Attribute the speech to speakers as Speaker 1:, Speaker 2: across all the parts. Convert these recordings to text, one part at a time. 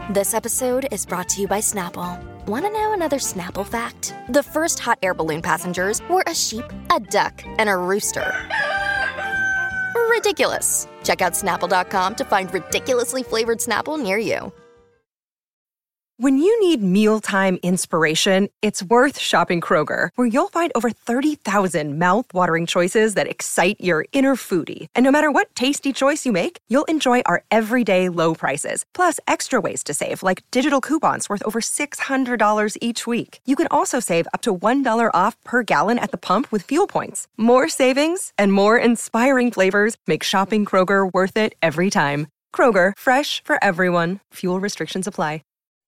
Speaker 1: This episode is brought to you by Snapple. Want to know another Snapple fact? The first hot air balloon passengers were a sheep, a duck, and a rooster. Ridiculous. Check out Snapple.com to find ridiculously flavored Snapple near you.
Speaker 2: When you need mealtime inspiration, it's worth shopping Kroger, where you'll find over 30,000 mouth-watering choices that excite your inner foodie. And no matter what tasty choice you make, you'll enjoy our everyday low prices, plus extra ways to save, like digital coupons worth over $600 each week. You can also save up to $1 off per gallon at the pump with fuel points. More savings and more inspiring flavors make shopping Kroger worth it every time. Kroger, fresh for everyone. Fuel restrictions apply.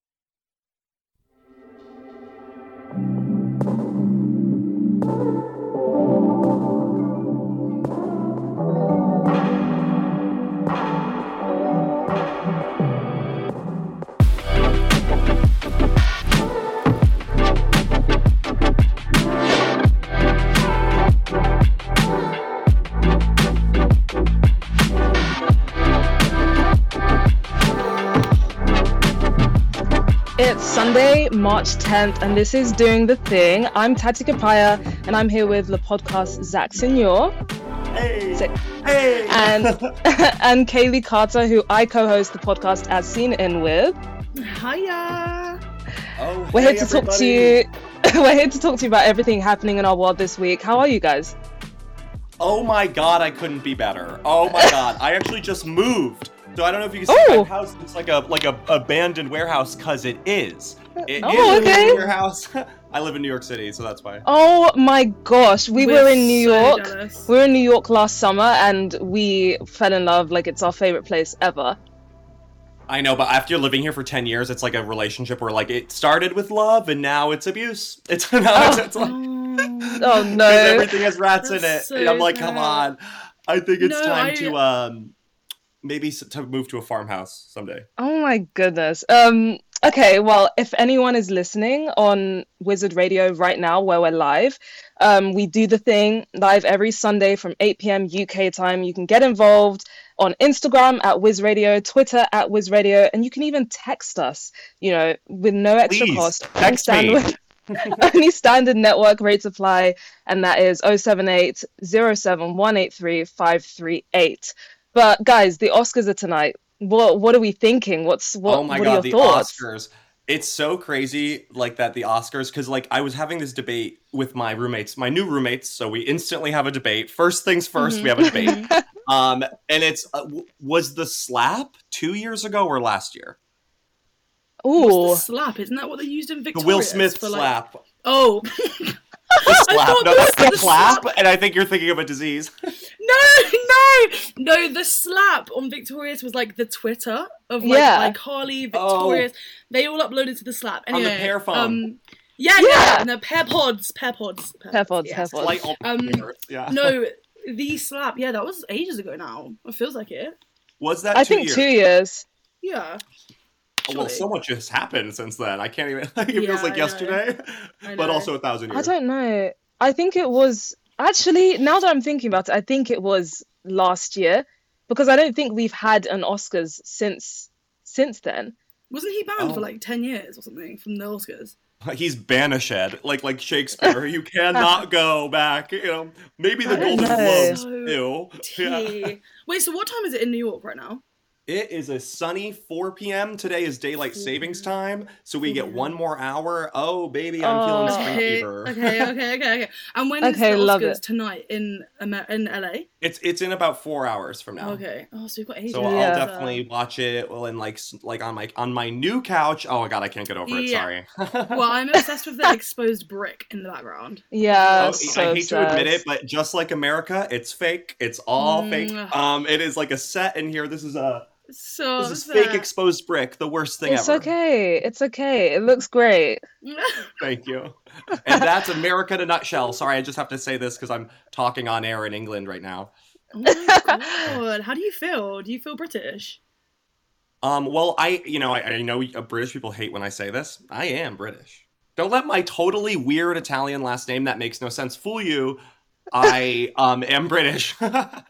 Speaker 3: It's Sunday, March 10th, and this is Doing the Thing. I'm Tati Kapaya, and I'm here with Le Podcast Zach Signor.
Speaker 4: Hey! Hey!
Speaker 3: And, and Kaylee Carter, who I co-host the podcast As Seen In with.
Speaker 5: Hiya!
Speaker 4: Oh,
Speaker 3: We're here to talk to you. We're here to talk to you about everything happening in our world this week. How are you guys?
Speaker 4: Oh my god, I couldn't be better. Oh my god, I actually just moved. So I don't know if you can see my house. It's like a abandoned warehouse, cause it is. It is
Speaker 3: okay.
Speaker 4: a warehouse. I live in New York City, so that's why.
Speaker 3: Oh my gosh, we were in New York.
Speaker 5: Jealous.
Speaker 3: We were in New York last summer, and we fell in love. Like, it's our favorite place ever.
Speaker 4: I know, but after living here for 10 years, it's like a relationship where like it started with love and now it's abuse. It's like
Speaker 3: Oh no!
Speaker 4: everything has rats in it,
Speaker 5: That's so
Speaker 4: and I'm like,
Speaker 5: sad.
Speaker 4: come on. I think it's
Speaker 5: No,
Speaker 4: time to maybe to move to a farmhouse someday.
Speaker 3: Oh my goodness. Okay, well, if anyone is listening on Wizard Radio right now, where we're live, we do the thing live every Sunday from 8 p.m. UK time. You can get involved on Instagram at Wiz Radio, Twitter at Wiz Radio, and you can even text us, you know, with no extra
Speaker 4: Please,
Speaker 3: cost.
Speaker 4: text me.
Speaker 3: Only standard network rates apply, and that is 078 07183 538. But guys, the Oscars are tonight. What are we thinking?
Speaker 4: Oh my
Speaker 3: what
Speaker 4: god,
Speaker 3: are your
Speaker 4: the
Speaker 3: thoughts?
Speaker 4: Oscars. It's so crazy, like, that the Oscars, because, like, I was having this debate with my roommates, my new roommates, so we instantly have a debate. First things first, we have a debate. And it's, was the slap 2 years ago or last year?
Speaker 3: Ooh.
Speaker 5: What's the slap? Isn't that what they used in
Speaker 4: The
Speaker 5: Victorious?
Speaker 4: Will Smith
Speaker 5: for, like...
Speaker 4: slap.
Speaker 5: Oh.
Speaker 4: The slap.
Speaker 5: thought
Speaker 4: No,
Speaker 5: this
Speaker 4: that's the
Speaker 5: was the
Speaker 4: clap,
Speaker 5: slap.
Speaker 4: and I think you're thinking of a disease.
Speaker 5: No, the slap on Victorious was like the Twitter of like Harley, Victorious. They all uploaded to the slap. Anyway,
Speaker 4: On the pear phone.
Speaker 5: Yeah, and the pear pods. Yes.
Speaker 4: Like, yeah.
Speaker 5: No, the slap, that was ages ago now. It feels like it.
Speaker 4: Was that
Speaker 3: I
Speaker 4: 2
Speaker 3: think
Speaker 4: years?
Speaker 3: 2 years.
Speaker 5: Yeah.
Speaker 4: Oh, well,
Speaker 5: Surely.
Speaker 4: so much has happened since then. I can't even, like, it feels
Speaker 5: Yeah,
Speaker 4: like
Speaker 5: I know.
Speaker 4: yesterday,
Speaker 5: I
Speaker 4: but
Speaker 5: know.
Speaker 4: also 1,000
Speaker 3: I
Speaker 4: years.
Speaker 3: don't know. I think it was actually, now that I'm thinking about it, I think it was last year, because I don't think we've had an Oscars since then.
Speaker 5: Wasn't he banned
Speaker 4: Oh.
Speaker 5: for like 10 years or something from the Oscars?
Speaker 4: He's banished, like Shakespeare. You cannot go back. You know, maybe the
Speaker 3: I don't
Speaker 4: Golden
Speaker 3: know.
Speaker 4: Globes. Ew. Yeah.
Speaker 5: Tea. Wait, so what time is it in New York right now?
Speaker 4: It is a sunny 4 p.m. Today is daylight savings time, so we get 1 more hour. Oh, baby, I'm feeling
Speaker 3: Oh.
Speaker 4: spring
Speaker 5: Okay,
Speaker 4: fever.
Speaker 5: okay. And when is
Speaker 3: Okay,
Speaker 5: the
Speaker 3: love
Speaker 5: Oscars
Speaker 3: it.
Speaker 5: tonight in LA?
Speaker 4: It's in about 4 hours from now.
Speaker 5: Okay. Oh, so we've got ages.
Speaker 4: So
Speaker 3: Yeah.
Speaker 4: I'll definitely watch it. Well, and like on my new couch. Oh my god, I can't get over it.
Speaker 5: Yeah.
Speaker 4: Sorry.
Speaker 5: Well, I'm obsessed with the exposed brick in the background.
Speaker 3: Yeah,
Speaker 4: Oh,
Speaker 3: so
Speaker 4: I hate to admit
Speaker 3: obsessed.
Speaker 4: it, but just like America, it's fake. It's all fake. It is like a set in here. This is
Speaker 5: So
Speaker 4: fake exposed brick. The worst thing
Speaker 3: It's
Speaker 4: ever.
Speaker 3: okay. It's okay. It looks great.
Speaker 4: Thank you. And that's America in a nutshell. Sorry, I just have to say this because I'm talking on air in England right now.
Speaker 5: Oh my god. How do you feel? Do you feel British?
Speaker 4: Well, I know British people hate when I say this. I am British. Don't let my totally weird Italian last name that makes no sense fool you. I am British.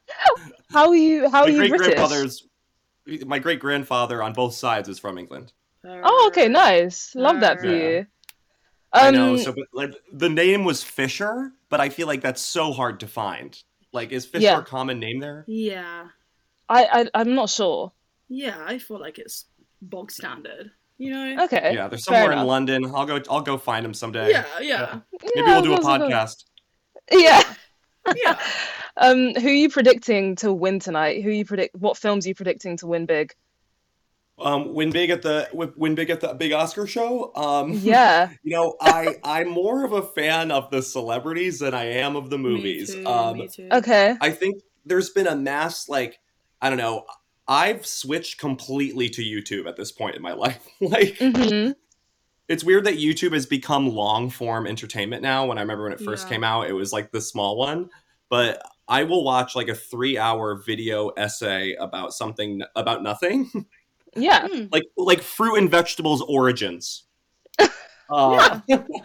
Speaker 3: How are you British?
Speaker 4: My great grandfather on both sides is from England.
Speaker 3: Oh, okay, nice. Love that for you.
Speaker 4: I know. So, but, like, the name was Fisher, but I feel like that's so hard to find. Like, is Fisher a common name there?
Speaker 5: Yeah.
Speaker 3: I'm not sure.
Speaker 5: Yeah, I feel like it's bog standard. You know?
Speaker 3: Okay.
Speaker 4: Yeah, they're somewhere in London. I'll go find them someday.
Speaker 5: Yeah.
Speaker 4: Maybe we'll do a podcast.
Speaker 3: Yeah.
Speaker 5: Yeah.
Speaker 3: Who are you predicting to win tonight? What films are you predicting to win big?
Speaker 4: Win big at the big Oscar show.
Speaker 3: Yeah.
Speaker 4: You know, I'm more of a fan of the celebrities than I am of the movies.
Speaker 5: Me too.
Speaker 3: Okay.
Speaker 4: I think there's been a mass, like, I don't know, I've switched completely to YouTube at this point in my life. Like, it's weird that YouTube has become long form entertainment now. When I remember when it first came out, it was like the small one. But I will watch like a 3-hour video essay about something about nothing.
Speaker 3: Yeah.
Speaker 4: Like fruit and vegetables origins.
Speaker 5: No,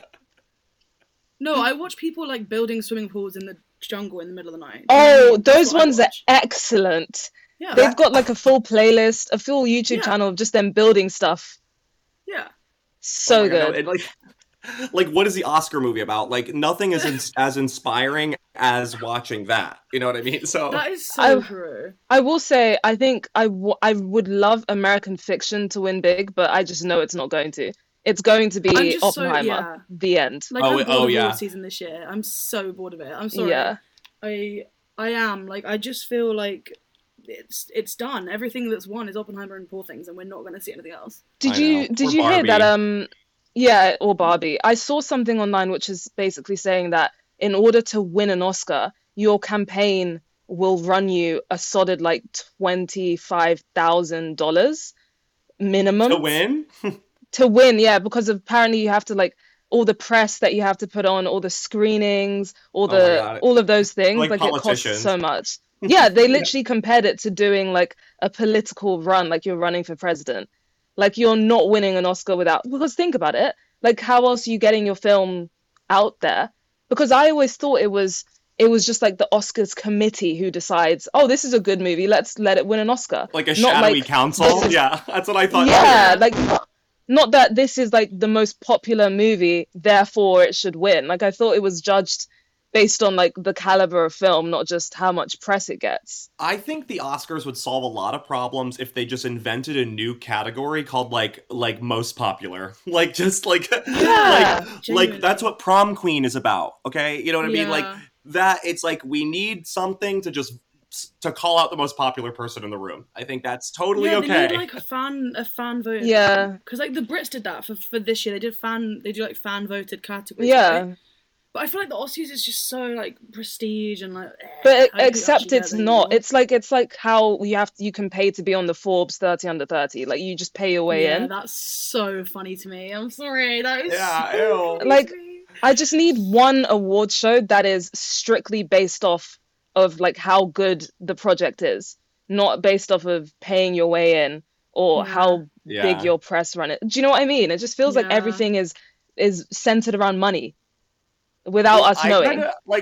Speaker 5: I watch people like building swimming pools in the jungle in the middle of the night.
Speaker 3: Oh, those ones are excellent.
Speaker 5: Yeah.
Speaker 3: They've got like a full playlist, a full YouTube channel of just them building stuff.
Speaker 5: Yeah.
Speaker 3: So good.
Speaker 4: And like, what is the Oscar movie about? Like, nothing is as inspiring as watching that. You know what I mean? So
Speaker 5: that is so true.
Speaker 3: I will say, I think I would love American Fiction to win big, but I just know it's not going to. It's going to be Oppenheimer. The end.
Speaker 5: Like, I'm bored of award season this year. I'm so bored of it. I'm sorry.
Speaker 3: Yeah.
Speaker 5: I am. Like, I just feel like it's done. Everything that's won is Oppenheimer and Poor Things, and we're not going to see anything else.
Speaker 3: Did you hear that? Yeah, or Barbie. I saw something online which is basically saying that in order to win an Oscar, your campaign will run you a solid like $25,000 minimum
Speaker 4: to win.
Speaker 3: To win, yeah, because apparently you have to like all the press that you have to put on, all the screenings, all of those things. Like it costs so much. Yeah, they literally compared it to doing like a political run, like you're running for president. Like, you're not winning an Oscar because think about it, like, how else are you getting your film out there? Because I always thought it was just like the Oscars committee who decides, oh, this is a good movie, let's let it win an Oscar.
Speaker 4: Like a shadowy council? Yeah, that's what I thought.
Speaker 3: Yeah, like, not that this is like the most popular movie, therefore it should win. Like, I thought it was judged based on like the caliber of film, not just how much press it gets.
Speaker 4: I think the Oscars would solve a lot of problems if they just invented a new category called like most popular. Like, just like like that's what Prom Queen is about. Okay, you know what I mean? Like that. It's like we need something to call out the most popular person in the room. I think that's totally okay.
Speaker 5: They need like a fan vote.
Speaker 3: Yeah,
Speaker 5: because like the Brits did that for this year. They do like fan voted categories.
Speaker 3: Yeah.
Speaker 5: Right? But I feel like the Oscars is just so like prestige and like.
Speaker 3: But except it's not. It's like how you can pay to be on the Forbes 30 under 30. Like, you just pay your way in.
Speaker 5: Yeah, that's so funny to me. I'm sorry. That is
Speaker 4: so
Speaker 3: funny like, to me. I just need one award show that is strictly based off of like how good the project is, not based off of paying your way in or how big your press run is. Do you know what I mean? It just feels like everything is centered around money. Without us knowing.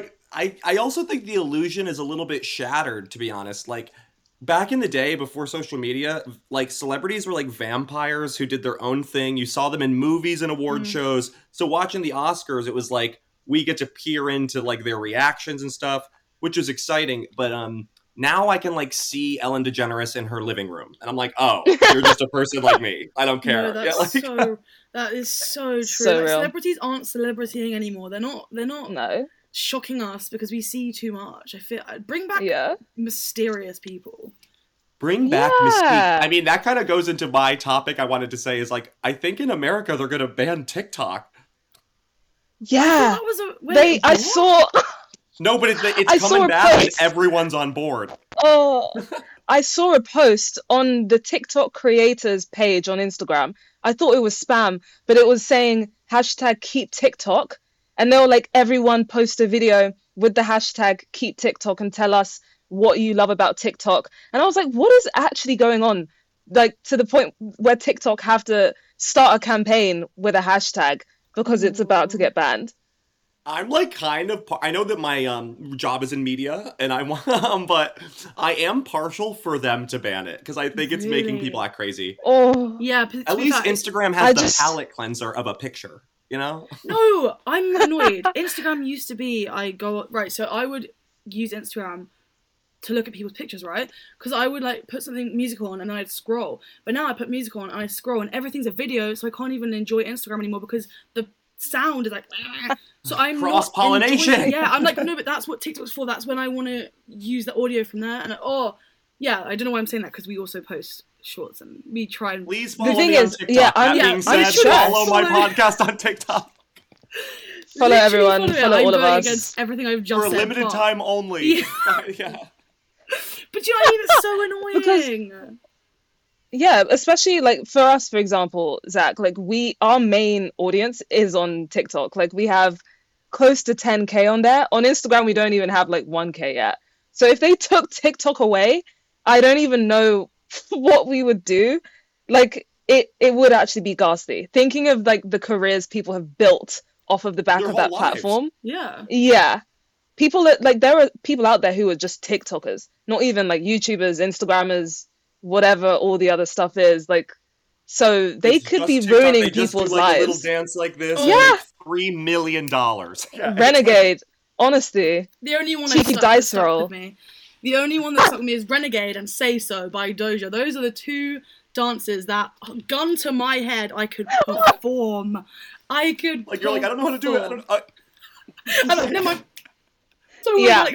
Speaker 4: I also think the illusion is a little bit shattered, to be honest. Like, back in the day before social media, like, celebrities were like vampires who did their own thing. You saw them in movies and award shows. So watching the Oscars, it was like we get to peer into like their reactions and stuff, which is exciting. But now I can like see Ellen DeGeneres in her living room, and I'm like, oh, you're just a person like me. I don't care.
Speaker 5: No, that is so true.
Speaker 3: So
Speaker 5: like, celebrities aren't celebritying anymore. They're not
Speaker 3: no.
Speaker 5: shocking us because we see too much. I feel bring back mysterious people.
Speaker 4: Bring back Mystique. I mean, that kind of goes into my topic I wanted to say is like, I think in America they're going to ban TikTok.
Speaker 3: Yeah. I saw.
Speaker 4: No, but it's coming back and everyone's on board.
Speaker 3: Oh, I saw a post on the TikTok creators page on Instagram. I thought it was spam, but it was saying #KeepTikTok. And they were like, everyone post a video with the #KeepTikTok and tell us what you love about TikTok. And I was like, what is actually going on? Like, to the point where TikTok have to start a campaign with a hashtag because it's about to get banned.
Speaker 4: I'm like kind of. I know that my job is in media, and I want, but I am partial for them to ban it because I think it's making people act crazy.
Speaker 3: Oh,
Speaker 5: Yeah,
Speaker 4: At least Instagram has the palette cleanser of a picture. You know?
Speaker 5: No, I'm annoyed. Instagram used to be so I would use Instagram to look at people's pictures, right? Because I would like put something musical on and then I'd scroll. But now I put music on and I scroll and everything's a video, so I can't even enjoy Instagram anymore because the sound is like so I'm
Speaker 4: cross-pollination.
Speaker 5: Yeah, I'm like, no, but that's what TikTok's for. That's when I want to use the audio from there. And I don't know why I'm saying that because we also post shorts and we try and
Speaker 4: please follow me on TikTok. Being said, follow my podcast on TikTok.
Speaker 3: Follow everyone. Follow all of us.
Speaker 5: Against everything I've just
Speaker 4: said. For a limited time only.
Speaker 5: Yeah. But you know what I mean? It's so annoying.
Speaker 3: Yeah, especially like for us, for example, Zach, like our main audience is on TikTok. Like we have close to 10K on there. On Instagram, we don't even have like 1K yet. So if they took TikTok away, I don't even know what we would do. Like it would actually be ghastly. Thinking of like the careers people have built off of the back of that platform. Yeah. People like there are people out there who are just TikTokers, not even like YouTubers, Instagrammers, whatever all the other stuff is. Like, so they could be TikTok. Ruining people's lives. A little
Speaker 4: dance like this. Yeah. $3 million. Yeah.
Speaker 3: Renegade. Honestly.
Speaker 5: The only one
Speaker 3: cheeky dice roll.
Speaker 5: The only one that stuck with me is Renegade and Say So by Doja. Those are the two dances that, gun to my head, I could perform. I could.
Speaker 4: Like, you're like, I don't know how to do it.
Speaker 5: I'm like, never mind. So
Speaker 3: yeah.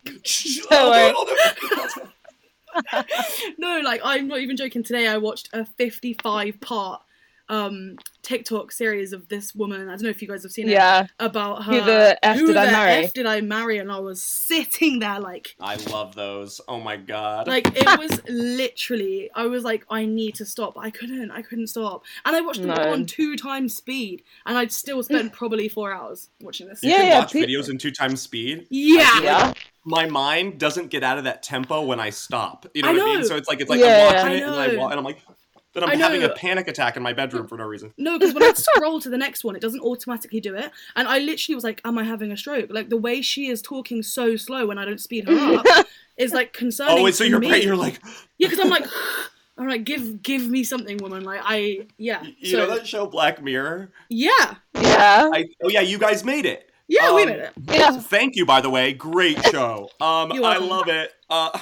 Speaker 5: No, like, I'm not even joking. Today I watched a 55-part TikTok series of this woman. I don't know if you guys have seen it.
Speaker 3: Yeah.
Speaker 5: About her.
Speaker 3: Who the F
Speaker 5: did I marry? And I was sitting there like.
Speaker 4: I love those. Oh my god.
Speaker 5: Like, it was literally. I was like, I need to stop. I couldn't stop. And I watched them on 2 times speed, and I'd still spent probably 4 hours watching this.
Speaker 4: You can watch videos in 2 times speed.
Speaker 5: Yeah.
Speaker 4: My mind doesn't get out of that tempo when I stop. You know what I mean? So it's like I'm watching it and I'm like. Then I'm having a panic attack in my bedroom for no reason.
Speaker 5: No, because when I scroll to the next one, it doesn't automatically do it. And I literally was like, am I having a stroke? Like, the way she is talking so slow when I don't speed her up is, like, concerning to me.
Speaker 4: You're like...
Speaker 5: Yeah, because I'm like, give me something, woman. Like,
Speaker 4: You know that show Black Mirror?
Speaker 5: Yeah.
Speaker 3: Yeah.
Speaker 4: You guys made it.
Speaker 5: Yeah, we made it.
Speaker 3: Yeah.
Speaker 4: Thank you, by the way. Great show. I love it.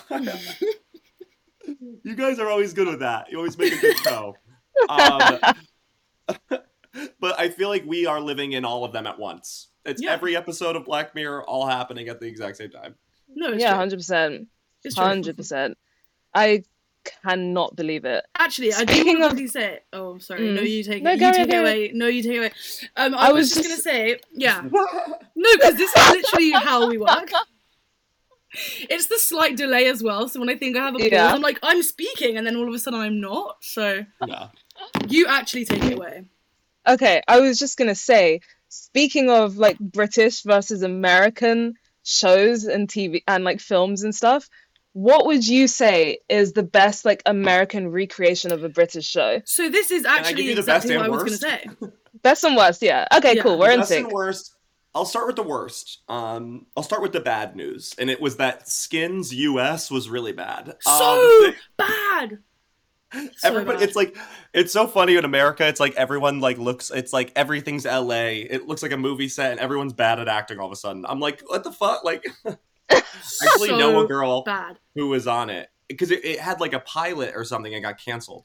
Speaker 4: You guys are always good with that. You always make a good show. But I feel like we are living in all of them at once. It's every episode of Black Mirror all happening at the exact same time.
Speaker 5: No, it's
Speaker 3: 100%. 100%. I cannot believe it.
Speaker 5: Actually, I do want to say. Oh, sorry. No, you take it. You take it away. No, you take it away. I was just gonna say, yeah. No, because this is literally how we work. It's the slight delay as well. So when I think I have a pause, I'm like, I'm speaking, and then all of a sudden I'm not. So you actually take it away.
Speaker 3: Okay, I was just gonna say, speaking of like British versus American shows and TV and like films and stuff, what would you say is the best like American recreation of a British show?
Speaker 5: So this is actually exactly what I was gonna say.
Speaker 3: Best and worst, yeah. Okay, cool. We're in sync.
Speaker 4: Best and worst. I'll start with the worst. I'll start with the bad news, and it was that Skins US was really bad.
Speaker 5: So bad.
Speaker 4: Everybody,
Speaker 5: bad.
Speaker 4: It's like, it's so funny in America. It's like everyone like looks. It's like everything's LA. It looks like a movie set, and everyone's bad at acting all of a sudden. I'm like, what the fuck? Like, I actually know a girl who was on it because it had like a pilot or something and got canceled.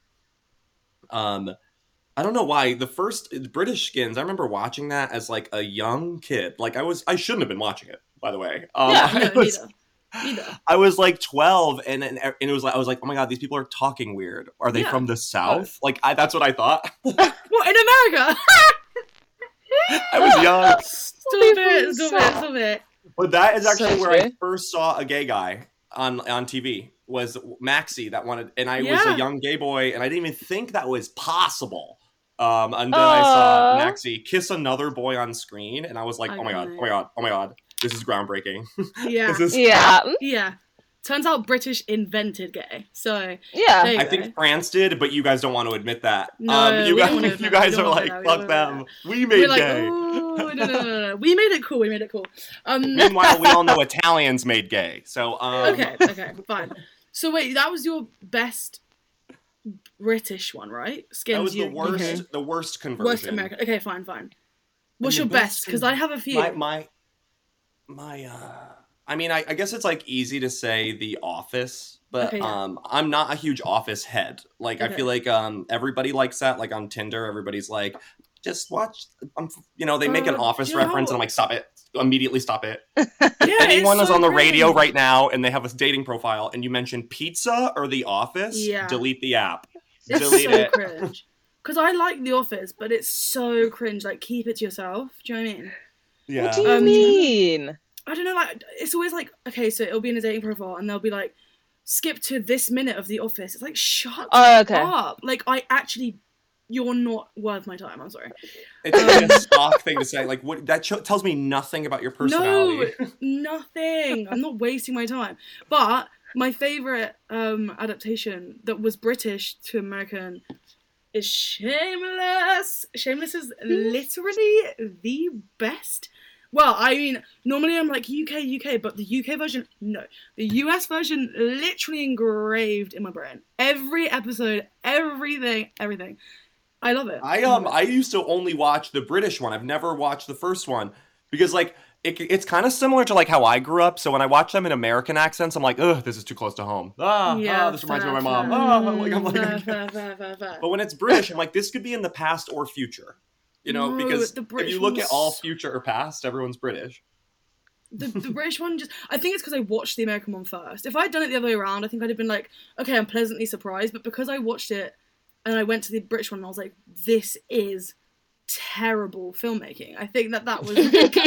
Speaker 4: I don't know why. The first British Skins, I remember watching that as like a young kid. Like I shouldn't have been watching it, by the way.
Speaker 5: Neither.
Speaker 4: I was like 12, and it was like I was like, oh my god, these people are talking weird. Are they from the South? Like that's what I thought.
Speaker 5: What, in America?
Speaker 4: I was young.
Speaker 5: Stop it.
Speaker 4: But that is actually where I first saw a gay guy on TV. Was Maxie that wanted, and I was a young gay boy, and I didn't even think that was possible. And then I saw Maxie kiss another boy on screen, and I was like, oh my god, this is groundbreaking.
Speaker 5: Yeah.
Speaker 3: Yeah.
Speaker 5: Turns out British invented gay. So
Speaker 3: yeah,
Speaker 4: I think France did, but you guys don't want to admit that.
Speaker 5: No,
Speaker 4: you guys are like, fuck them. We made gay.
Speaker 5: Ooh, no. We made it cool.
Speaker 4: Meanwhile, we all know Italians made gay. So
Speaker 5: okay, fine. So wait, that was your best British one, right?
Speaker 4: That was the worst conversion.
Speaker 5: Worst American. Okay, fine. What's your best? Because I have a few.
Speaker 4: I mean, I guess it's like easy to say The Office, but I'm not a huge Office head. Like, I feel like everybody likes that. Like on Tinder, everybody's like, just watch. They make an Office reference, and I'm like, stop it. Immediately stop it. If anyone is on the radio right now and they have a dating profile and you mention pizza or The Office, delete the app. Delete it.
Speaker 5: Cringe. Because I like The Office, but it's so cringe. Like, keep it to yourself. Do you know what I mean?
Speaker 4: Yeah.
Speaker 3: What do you mean?
Speaker 5: I don't know, like, it's always like, okay, so it'll be in a dating profile and they'll be like, skip to this minute of The Office. It's like, shut up. Like, you're not worth my time, I'm sorry.
Speaker 4: It's like a stock thing to say, like, what that tells me nothing about your personality.
Speaker 5: No, nothing. I'm not wasting my time. But my favourite adaptation that was British to American is Shameless. Shameless is literally the best. Well, I mean, normally I'm like UK, but the UK version, no. The US version literally engraved in my brain. Every episode, everything. I love it.
Speaker 4: I used to only watch the British one. I've never watched the first one because, like, it's kind of similar to, like, how I grew up. So when I watch them in American accents, I'm like, ugh, this is too close to home. This reminds me of my mom. Fair. But when it's British, I'm like, this could be in the past or future. Because if you look at all future or past, everyone's British.
Speaker 5: The British one I think it's because I watched the American one first. If I'd done it the other way around, I think I'd have been like, okay, I'm pleasantly surprised. But because I watched it and I went to the British one and I was like, this is terrible filmmaking. I think that was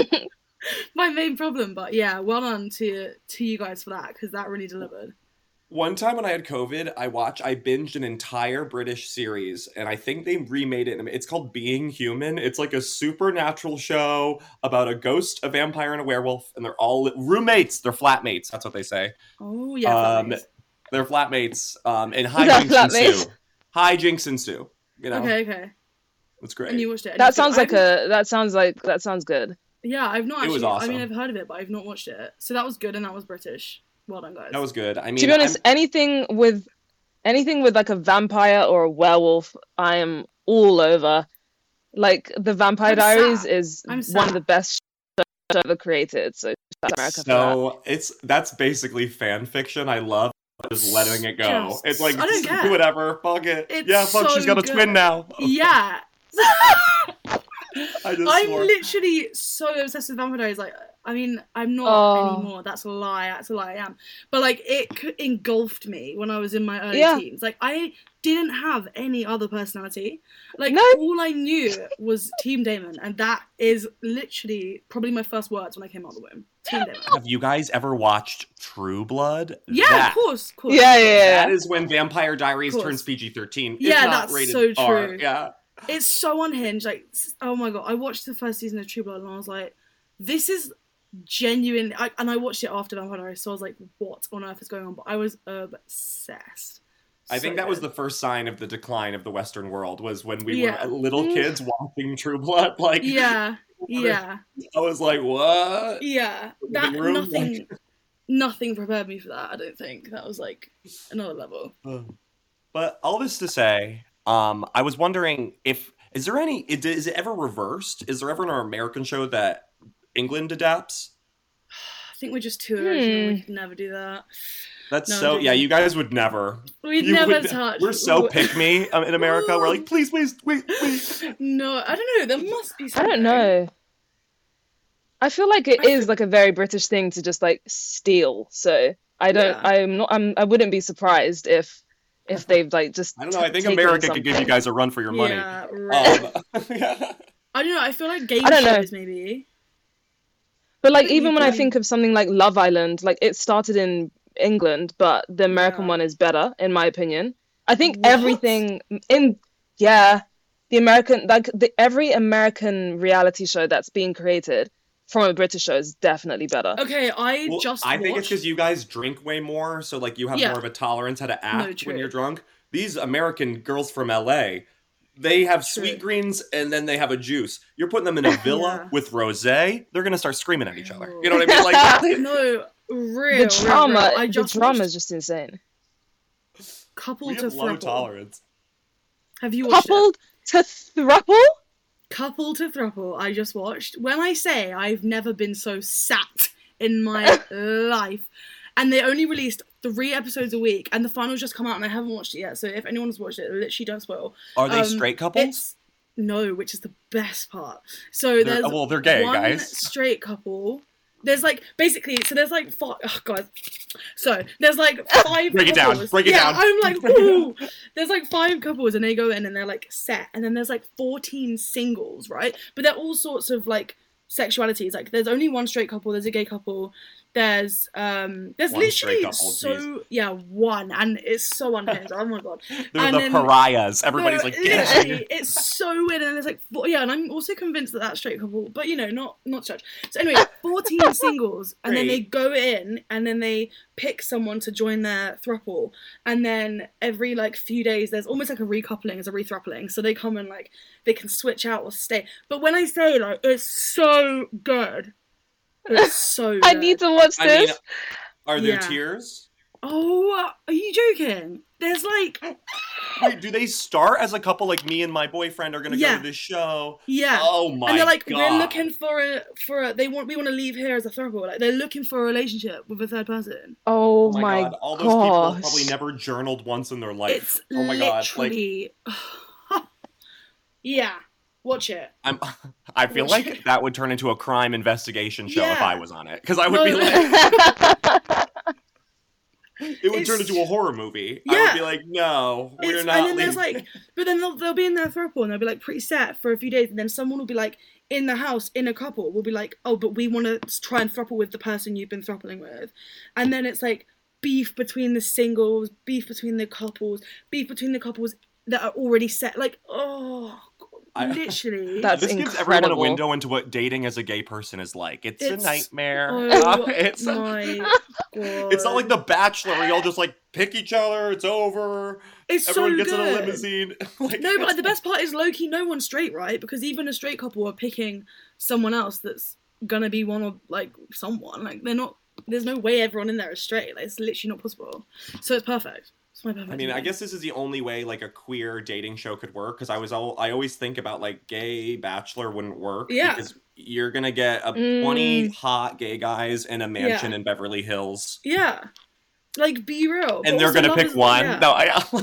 Speaker 5: my main problem. But yeah, well done to you guys for that, because that really delivered.
Speaker 4: One time when I had COVID, I binged an entire British series, and I think they remade it. It's called Being Human. It's like a supernatural show about a ghost, a vampire, and a werewolf, and they're all roommates. They're flatmates. That's what they say.
Speaker 5: Oh, yeah.
Speaker 4: They're flatmates, and hijinks ensue.
Speaker 5: Okay.
Speaker 4: That's great.
Speaker 5: And you watched it.
Speaker 3: That sounds good.
Speaker 5: Yeah, I've not actually.
Speaker 4: It was awesome.
Speaker 5: I mean, I've heard of it, but I've not watched it. So that was good, and that was British. Well done, guys.
Speaker 4: That was good. I mean,
Speaker 3: to be honest, anything with like a vampire or a werewolf, I am all over. Like, the Vampire Diaries is one of the best shows ever created. So America.
Speaker 4: So that's basically fan fiction. I love just letting it go. It's like, whatever, fuck it. Fuck, she's got a twin now.
Speaker 5: Yeah.
Speaker 4: I'm
Speaker 5: literally so obsessed with Vampire Diaries. Like, I mean, I'm not anymore. That's a lie. I am. But, like, it engulfed me when I was in my early teens. Like, I didn't have any other personality. Like, all I knew was Team Damon, and that is literally probably my first words when I came out of the womb. Team Damon.
Speaker 4: Have you guys ever watched True Blood?
Speaker 5: Yeah, of course.
Speaker 3: Yeah.
Speaker 4: That is when Vampire Diaries turns PG-13.
Speaker 5: Yeah, that's rated so true.
Speaker 4: R. Yeah.
Speaker 5: It's so unhinged. Like, oh my god, I watched the first season of True Blood and I was like, this is genuine. And I watched it after Vampire Diaries, so I was like, what on earth is going on? But I was obsessed.
Speaker 4: I think that was the first sign of the decline of the Western world, was when we were little kids watching True Blood. Like,
Speaker 5: yeah.
Speaker 4: I was like, what?
Speaker 5: Yeah, nothing prepared me for that. I don't think that was like another level.
Speaker 4: But all this to say, I was wondering is it ever reversed? Is there ever an American show that England adapts?
Speaker 5: I think we're just too original. We could never do that.
Speaker 4: You guys would never.
Speaker 5: We'd never touch.
Speaker 4: We're so pick-me in America. We're like, please, wait.
Speaker 5: No, I don't know. There must be something.
Speaker 3: I don't know. I feel like it is like a very British thing to just like steal. So I wouldn't be surprised if they've like just.
Speaker 4: I don't know. I think America could give you guys a run for your money.
Speaker 5: Yeah, right. I don't know. I feel like game shows maybe.
Speaker 3: But like, even when I think of something like Love Island, like, it started in England, but the American one is better, in my opinion. I think everything the American, like, every American reality show that's being created from a British show is definitely better.
Speaker 5: Okay, I
Speaker 4: think it's because you guys drink way more, so like you have more of a tolerance how to act when you're drunk. These American girls from LA, they have sweet greens and then they have a juice. You're putting them in a villa with rosé, they're gonna start screaming at each other. You know what I mean? Like
Speaker 5: no, real.
Speaker 3: The drama,
Speaker 5: the
Speaker 3: drama is just insane.
Speaker 5: Couple
Speaker 4: we
Speaker 5: to
Speaker 4: have low
Speaker 5: throuple.
Speaker 4: tolerance.
Speaker 5: Have you watched
Speaker 3: Coupled to throuple?
Speaker 5: Couple to throuple. I just watched. When I say I've never been so sat in my life, and they only released 3 episodes a week, and the final's just come out, and I haven't watched it yet. So if anyone's watched it, literally don't spoil.
Speaker 4: Are they straight couples?
Speaker 5: No, which is the best part. So
Speaker 4: they're gay,
Speaker 5: one
Speaker 4: guys.
Speaker 5: Straight couple. There's like basically, so there's like 5. Oh god. So there's like 5.
Speaker 4: Break
Speaker 5: couples.
Speaker 4: it down.
Speaker 5: I'm like, ooh. There's like 5 couples, and they go in and they're like set, and then there's like 14 singles, right? But they're all sorts of like sexualities. Like there's only one straight couple. There's a gay couple. There's literally one, and it's so unhinged. Oh my god,
Speaker 4: they're the pariahs. Everybody's like,
Speaker 5: literally, it's so weird, and there's like, and I'm also convinced that that's straight couple, but not church. So anyway, 14 singles, and then they go in, and then they pick someone to join their throuple, and then every like few days, there's almost like a recoupling, as a rethroupling. So they come and like they can switch out or stay. But when I say like, it's so good. It's so good.
Speaker 3: I need to watch this.
Speaker 4: I mean, are there tears?
Speaker 5: Oh, are you joking? There's like...
Speaker 4: Wait, do they start as a couple like me and my boyfriend are going to go to this show?
Speaker 5: Yeah.
Speaker 4: Oh my god.
Speaker 5: And they're like, we're looking for a we want to leave here as a throuple. Like, they're looking for a relationship with a third person.
Speaker 3: Oh my god.
Speaker 4: All those people have probably never journaled once in their life.
Speaker 5: It's
Speaker 4: oh my
Speaker 5: literally... god. Yeah. Watch it.
Speaker 4: I feel like that would turn into a crime investigation show if I was on it. Because I would be like... It would turn into a horror movie. Yeah. I would be like, no, we're not.
Speaker 5: And then there's like... But then they'll be in their throuple and they'll be like pretty set for a few days. And then someone will be like, in the house, in a couple, will be like, oh, but we want to try and throuple with the person you've been throupling with. And then it's like beef between the singles, beef between the couples that are already set. Like, oh... Literally,
Speaker 3: that's
Speaker 4: this
Speaker 3: incredible.
Speaker 4: Gives everyone a window into what dating as a gay person is like. It's a nightmare.
Speaker 5: It's my god.
Speaker 4: It's not like The Bachelor where y'all just like pick each other. It's over. Everyone gets in a limousine.
Speaker 5: No, but like, the best part is low-key no one's straight, right? Because even a straight couple are picking someone else that's gonna be one of like someone. Like they're not. There's no way everyone in there is straight. Like, it's literally not possible. So it's perfect.
Speaker 4: I mean, I guess this is the only way like a queer dating show could work, because I always think about like gay Bachelor wouldn't work.
Speaker 5: Yeah.
Speaker 4: Because you're gonna get 20 hot gay guys in a mansion in Beverly Hills.
Speaker 5: Yeah. Like, be real.
Speaker 4: And they're gonna pick one. Yeah. No,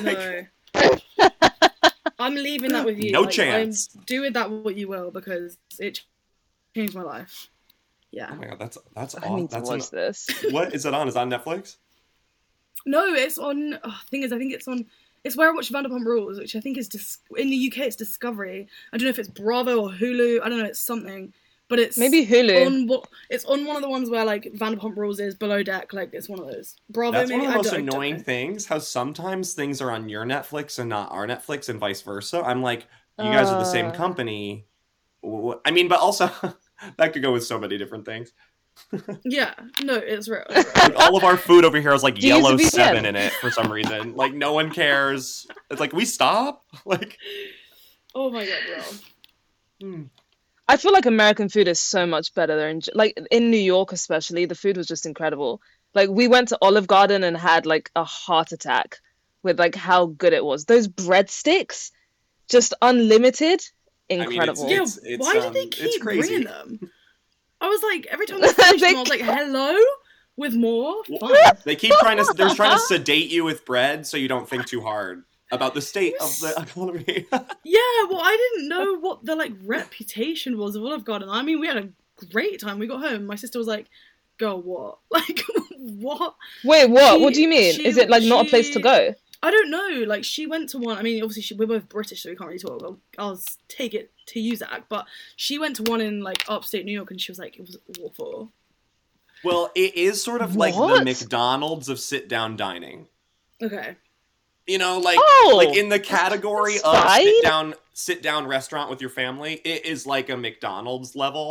Speaker 5: No. I'm leaving that with you.
Speaker 4: No chance.
Speaker 5: Do with that what you will, because it changed my life. Yeah.
Speaker 4: Oh my god, that's awesome.
Speaker 3: I need to watch this.
Speaker 4: What is it on? Is it on Netflix?
Speaker 5: No, it's on. Thing is, I think it's on. It's where I watch Vanderpump Rules, which I think is in the UK. It's Discovery. I don't know if it's Bravo or Hulu. I don't know. It's something, but it's
Speaker 3: maybe Hulu.
Speaker 5: It's on one of the ones where like Vanderpump Rules is Below Deck. Like it's one of those. Bravo.
Speaker 4: That's
Speaker 5: maybe?
Speaker 4: one of the most annoying things. How sometimes things are on your Netflix and not our Netflix, and vice versa. I'm like, you guys are the same company. I mean, but also that could go with so many different things.
Speaker 5: Yeah, no, it's real.
Speaker 4: Like, all of our food over here has like yellow 7 in it for some reason. Like no one cares. It's like, we stop. Like,
Speaker 5: oh my god, bro.
Speaker 3: I feel like American food is so much better than like in New York, especially. The food was just incredible. Like we went to Olive Garden and had like a heart attack with like how good it was. Those breadsticks, just unlimited, incredible.
Speaker 4: I mean, it's
Speaker 5: why did they keep bringing them? I was like, every time they finished them, I was like, hello? With more? Fine.
Speaker 4: They're trying to sedate you with bread so you don't think too hard about the state of the economy.
Speaker 5: Yeah, well, I didn't know what the like reputation was of Olive Garden. I mean, we had a great time. We got home. My sister was like, girl, what? Like, what?
Speaker 3: Wait, what? What do you mean? Is it like not a place to go?
Speaker 5: I don't know. Like, she went to one. I mean, obviously, we're both British, so we can't really talk. I'll take it to you, Zach. But she went to one in, like, upstate New York, and she was like, it was awful.
Speaker 4: Well, it is sort of like the McDonald's of sit-down dining.
Speaker 5: Okay.
Speaker 4: You know, like in the category of sit-down restaurant with your family, it is like a McDonald's level.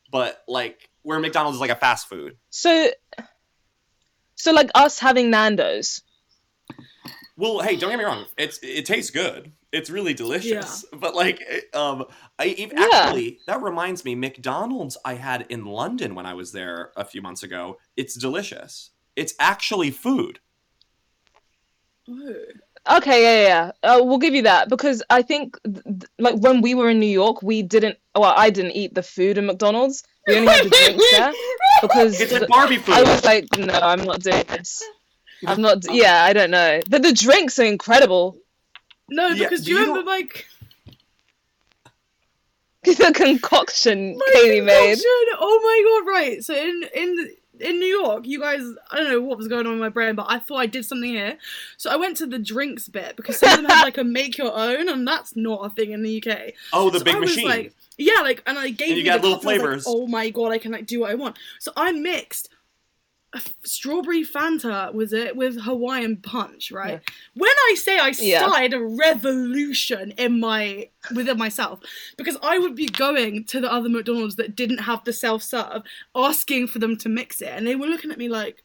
Speaker 4: but like where McDonald's is like a fast food.
Speaker 3: So like us having Nando's.
Speaker 4: Well, hey, don't get me wrong. It tastes good. It's really delicious. Yeah. But like, actually, that reminds me, McDonald's I had in London when I was there a few months ago. It's delicious. It's actually food.
Speaker 3: Okay, yeah. We'll give you that because I think, like, when we were in New York, I didn't eat the food in McDonald's. We only had the drinks there because
Speaker 4: it's Barbie food.
Speaker 3: I was like, no, I'm not doing this. I'm not. Yeah, I don't know. But the drinks are incredible.
Speaker 5: No, because do you remember like
Speaker 3: the concoction Kaylee made?
Speaker 5: Oh my god! Right. So in New York, you guys, I don't know what was going on in my brain, but I thought I did something here. So I went to the drinks bit because some of them had like a make your own, and that's not a thing in the UK.
Speaker 4: Oh, the big machine.
Speaker 5: Like, yeah, like, and I gave
Speaker 4: you got little flavors.
Speaker 5: Like, oh my god, I can like do what I want. So I mixed a strawberry Fanta with Hawaiian Punch, right? Yeah. When I say I started a revolution within myself, because I would be going to the other McDonald's that didn't have the self-serve, asking for them to mix it, and they were looking at me like,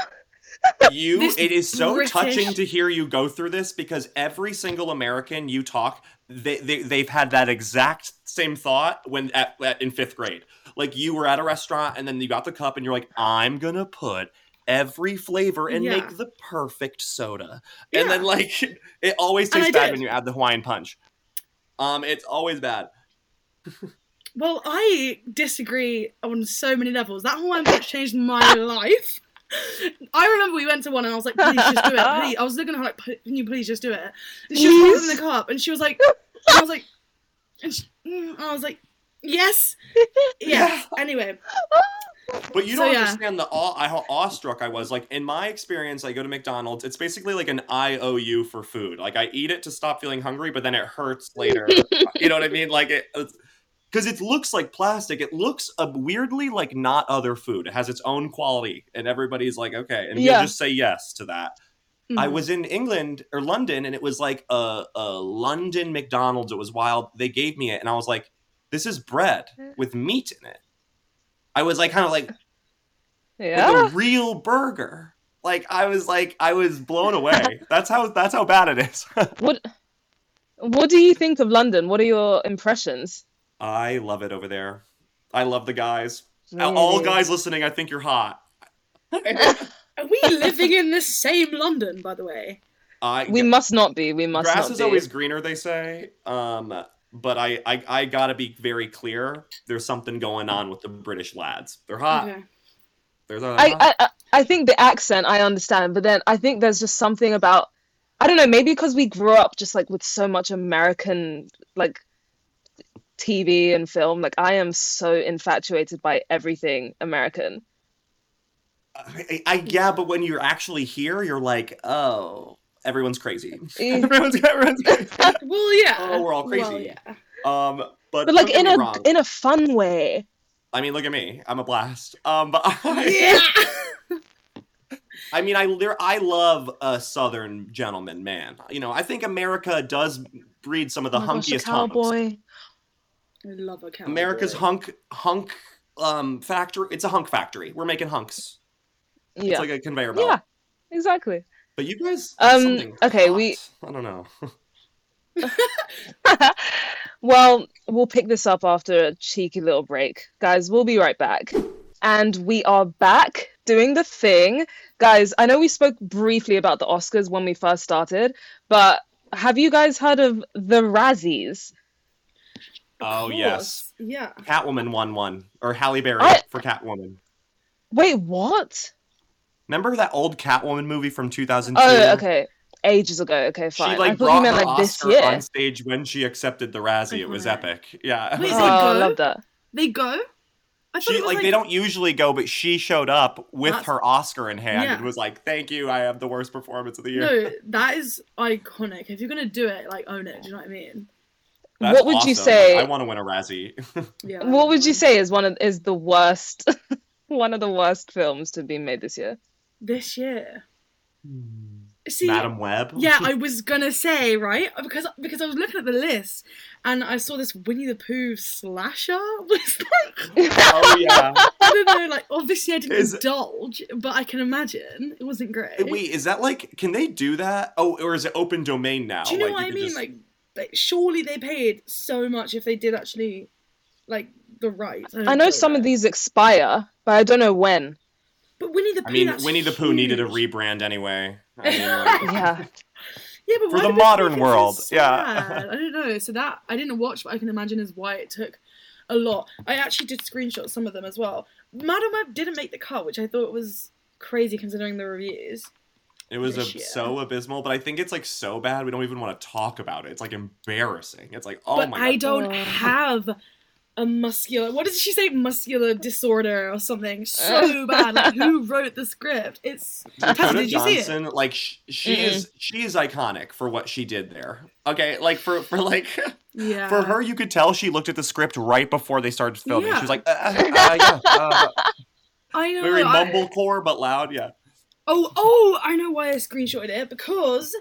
Speaker 4: it is so British. Touching to hear you go through this, because every single American you talk, they've had that exact same thought when in 5th grade. Like, you were at a restaurant and then you got the cup and you're like, I'm gonna put every flavor and make the perfect soda. Yeah. And then like it always tastes bad when you add the Hawaiian Punch. It's always bad.
Speaker 5: Well, I disagree on so many levels. That Hawaiian Punch changed my life. I remember we went to one and I was like, please just do it. Please. I was looking at her like, can you please just do it? And she was holding the cup and she was like, and I was like, and I was like, yes. Yeah. Anyway.
Speaker 4: But you don't understand how awestruck I was. Like, in my experience, I go to McDonald's. It's basically like an IOU for food. Like, I eat it to stop feeling hungry, but then it hurts later. You know what I mean? Like, because it looks like plastic. It looks weirdly like not other food. It has its own quality. And everybody's like, okay. And you just say yes to that. Mm-hmm. I was in England or London, and it was like a London McDonald's. It was wild. They gave me it, and I was like, this is bread with meat in it. I was like, kind of like a real burger. Like, I was blown away. That's how bad it is.
Speaker 3: What do you think of London? What are your impressions?
Speaker 4: I love it over there. I love the guys. Really? All guys listening, I think you're hot.
Speaker 5: Are we living in the same London, by the way?
Speaker 3: We must not be. We must not be.
Speaker 4: Grass is always greener, they say. But I gotta be very clear. There's something going on with the British lads. They're hot. Okay.
Speaker 3: I think the accent I understand, but then I think there's just something about, I don't know, maybe because we grew up just like with so much American like TV and film. Like, I am so infatuated by everything American.
Speaker 4: But when you're actually here, you're like, oh, everyone's crazy. everyone's crazy.
Speaker 5: Well, yeah.
Speaker 4: Oh, we're all crazy.
Speaker 5: Well, yeah.
Speaker 4: But
Speaker 3: like in a fun way.
Speaker 4: I mean, look at me. I'm a blast. But
Speaker 5: yeah.
Speaker 4: I mean, I love a Southern gentleman, man. You know, I think America does breed some of the hunkiest
Speaker 3: cowboy.
Speaker 4: hunks.
Speaker 5: I love a cowboy.
Speaker 4: America's hunk factory. It's a hunk factory. We're making hunks.
Speaker 3: Yeah.
Speaker 4: It's like a conveyor belt.
Speaker 3: Yeah, exactly.
Speaker 4: But you guys,
Speaker 3: okay,
Speaker 4: hot. I don't know.
Speaker 3: Well, we'll pick this up after a cheeky little break. Guys, we'll be right back. And we are back doing the thing. Guys, I know we spoke briefly about the Oscars when we first started, but have you guys heard of the Razzies?
Speaker 4: Oh, yes.
Speaker 5: Yeah.
Speaker 4: Catwoman won one. Or Halle Berry for Catwoman.
Speaker 3: Wait, what?
Speaker 4: Remember that old Catwoman movie from 2002?
Speaker 3: Oh, okay. Ages ago. Okay, fine.
Speaker 4: She
Speaker 3: I thought you meant
Speaker 4: her
Speaker 3: like
Speaker 4: Oscar
Speaker 3: this year.
Speaker 4: On stage when she accepted the Razzie. It was epic. Yeah.
Speaker 5: Wait,
Speaker 3: I love that.
Speaker 5: They go? I
Speaker 4: she like they don't usually go, but she showed up with her Oscar in hand and was like, "Thank you, I have the worst performance of the year."
Speaker 5: No, that is iconic. If you're gonna do it, like, own it. Do you know what I mean?
Speaker 4: That's
Speaker 3: what would
Speaker 4: awesome.
Speaker 3: you say?
Speaker 4: I want to win a Razzie.
Speaker 5: Yeah.
Speaker 3: What would you say is the worst, one of the worst films to be made this year?
Speaker 5: This year, See,
Speaker 4: Madam Web.
Speaker 5: Yeah, I was gonna say, right, because I was looking at the list and I saw this Winnie the Pooh slasher. Was like,
Speaker 4: oh yeah.
Speaker 5: I don't know, like obviously I didn't indulge, but I can imagine it wasn't great.
Speaker 4: Wait, is that like? Can they do that? Oh, or is it open domain now?
Speaker 5: Do you know what I mean? Just... Like, surely they paid so much if they did actually, like, the rights.
Speaker 3: I know some of these expire, but I don't know when.
Speaker 5: But Winnie the Pooh.
Speaker 4: I mean, Winnie the Pooh needed a rebrand anyway. I mean, like,
Speaker 3: yeah.
Speaker 5: Yeah, but
Speaker 4: for the modern world,
Speaker 5: so I don't know. So that I didn't watch, but I can imagine is why it took a lot. I actually did screenshot some of them as well. Madam Web didn't make the cut, which I thought was crazy considering the reviews.
Speaker 4: It was so abysmal, but I think it's like so bad we don't even want to talk about it. It's like embarrassing. It's like, oh
Speaker 5: but
Speaker 4: my God.
Speaker 5: I don't have a muscular muscular disorder or something so bad. Like, who wrote the script? It's
Speaker 4: Dakota Johnson. Like she is iconic for what she did there. Okay, like for like for her, you could tell she looked at the script right before they started filming. She was like, yeah,
Speaker 5: I know,
Speaker 4: very mumblecore but loud. Yeah.
Speaker 5: Oh, I know why I screenshotted it, because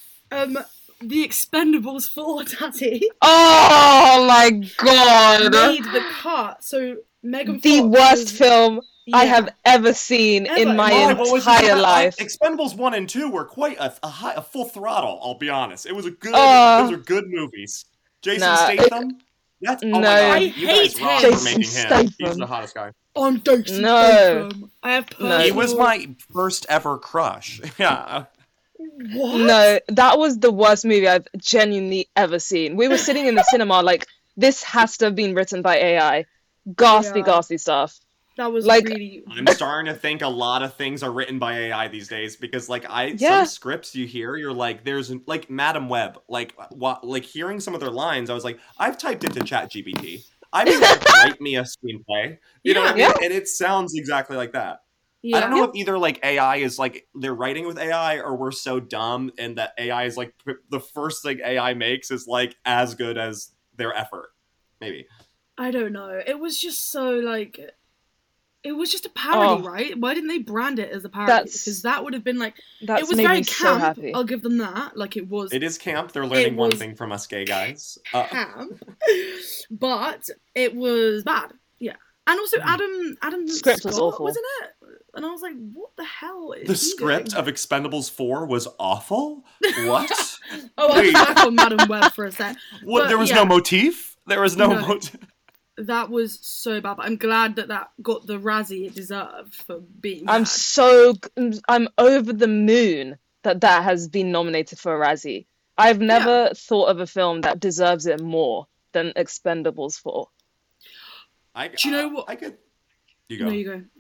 Speaker 5: The Expendables 4, Tatty.
Speaker 3: Oh my God!
Speaker 5: Made the cut. So Megan Fox.
Speaker 3: The worst film I have ever seen in my entire life.
Speaker 4: Expendables 1 and 2 were quite a full throttle. I'll be honest. It was a good. Those are good movies. Jason Statham. That's
Speaker 3: no.
Speaker 4: I hate him.
Speaker 3: Jason Statham.
Speaker 4: He's the hottest guy.
Speaker 5: On Jason Statham. I have.
Speaker 4: He was my first ever crush. Yeah.
Speaker 5: What?
Speaker 3: No, that was the worst movie I've genuinely ever seen. We were sitting in the cinema like, this has to have been written by AI. Ghastly stuff.
Speaker 5: That was
Speaker 3: like,
Speaker 5: really...
Speaker 4: I'm starting to think a lot of things are written by AI these days, because like some scripts you hear, you're like, there's like Madam Web, like hearing some of their lines, I was like, I've typed into ChatGPT. I've said, write me a screenplay. You know what I mean? And it sounds exactly like that. Yeah. I don't know if either like AI is like they're writing with AI, or we're so dumb and that AI is like the first thing AI makes is like as good as their effort. Maybe.
Speaker 5: I don't know. It was just so like, it was just a parody, right? Why didn't they brand it as a parody? Because that would have been like, it was very camp. So I'll give them that. Like it was.
Speaker 4: It is camp. They're learning one thing from us gay guys.
Speaker 5: Camp, but it was bad. Yeah, and also Adam's
Speaker 3: script was awful,
Speaker 5: wasn't it? And I was like, what the hell is
Speaker 4: the script of Expendables 4 was awful? What?
Speaker 5: I was back on Madam Web for a sec.
Speaker 4: What? There was no motif? There was no motif?
Speaker 5: That was so bad, but I'm glad that got the Razzie it deserved for being bad.
Speaker 3: I'm over the moon that has been nominated for a Razzie. I've never thought of a film that deserves it more than Expendables 4.
Speaker 5: Do you know what?
Speaker 4: I could... You go.
Speaker 5: No, you go.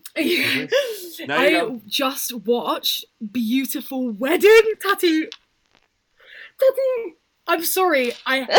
Speaker 5: I just watched Beautiful Wedding, Tatty. I'm sorry.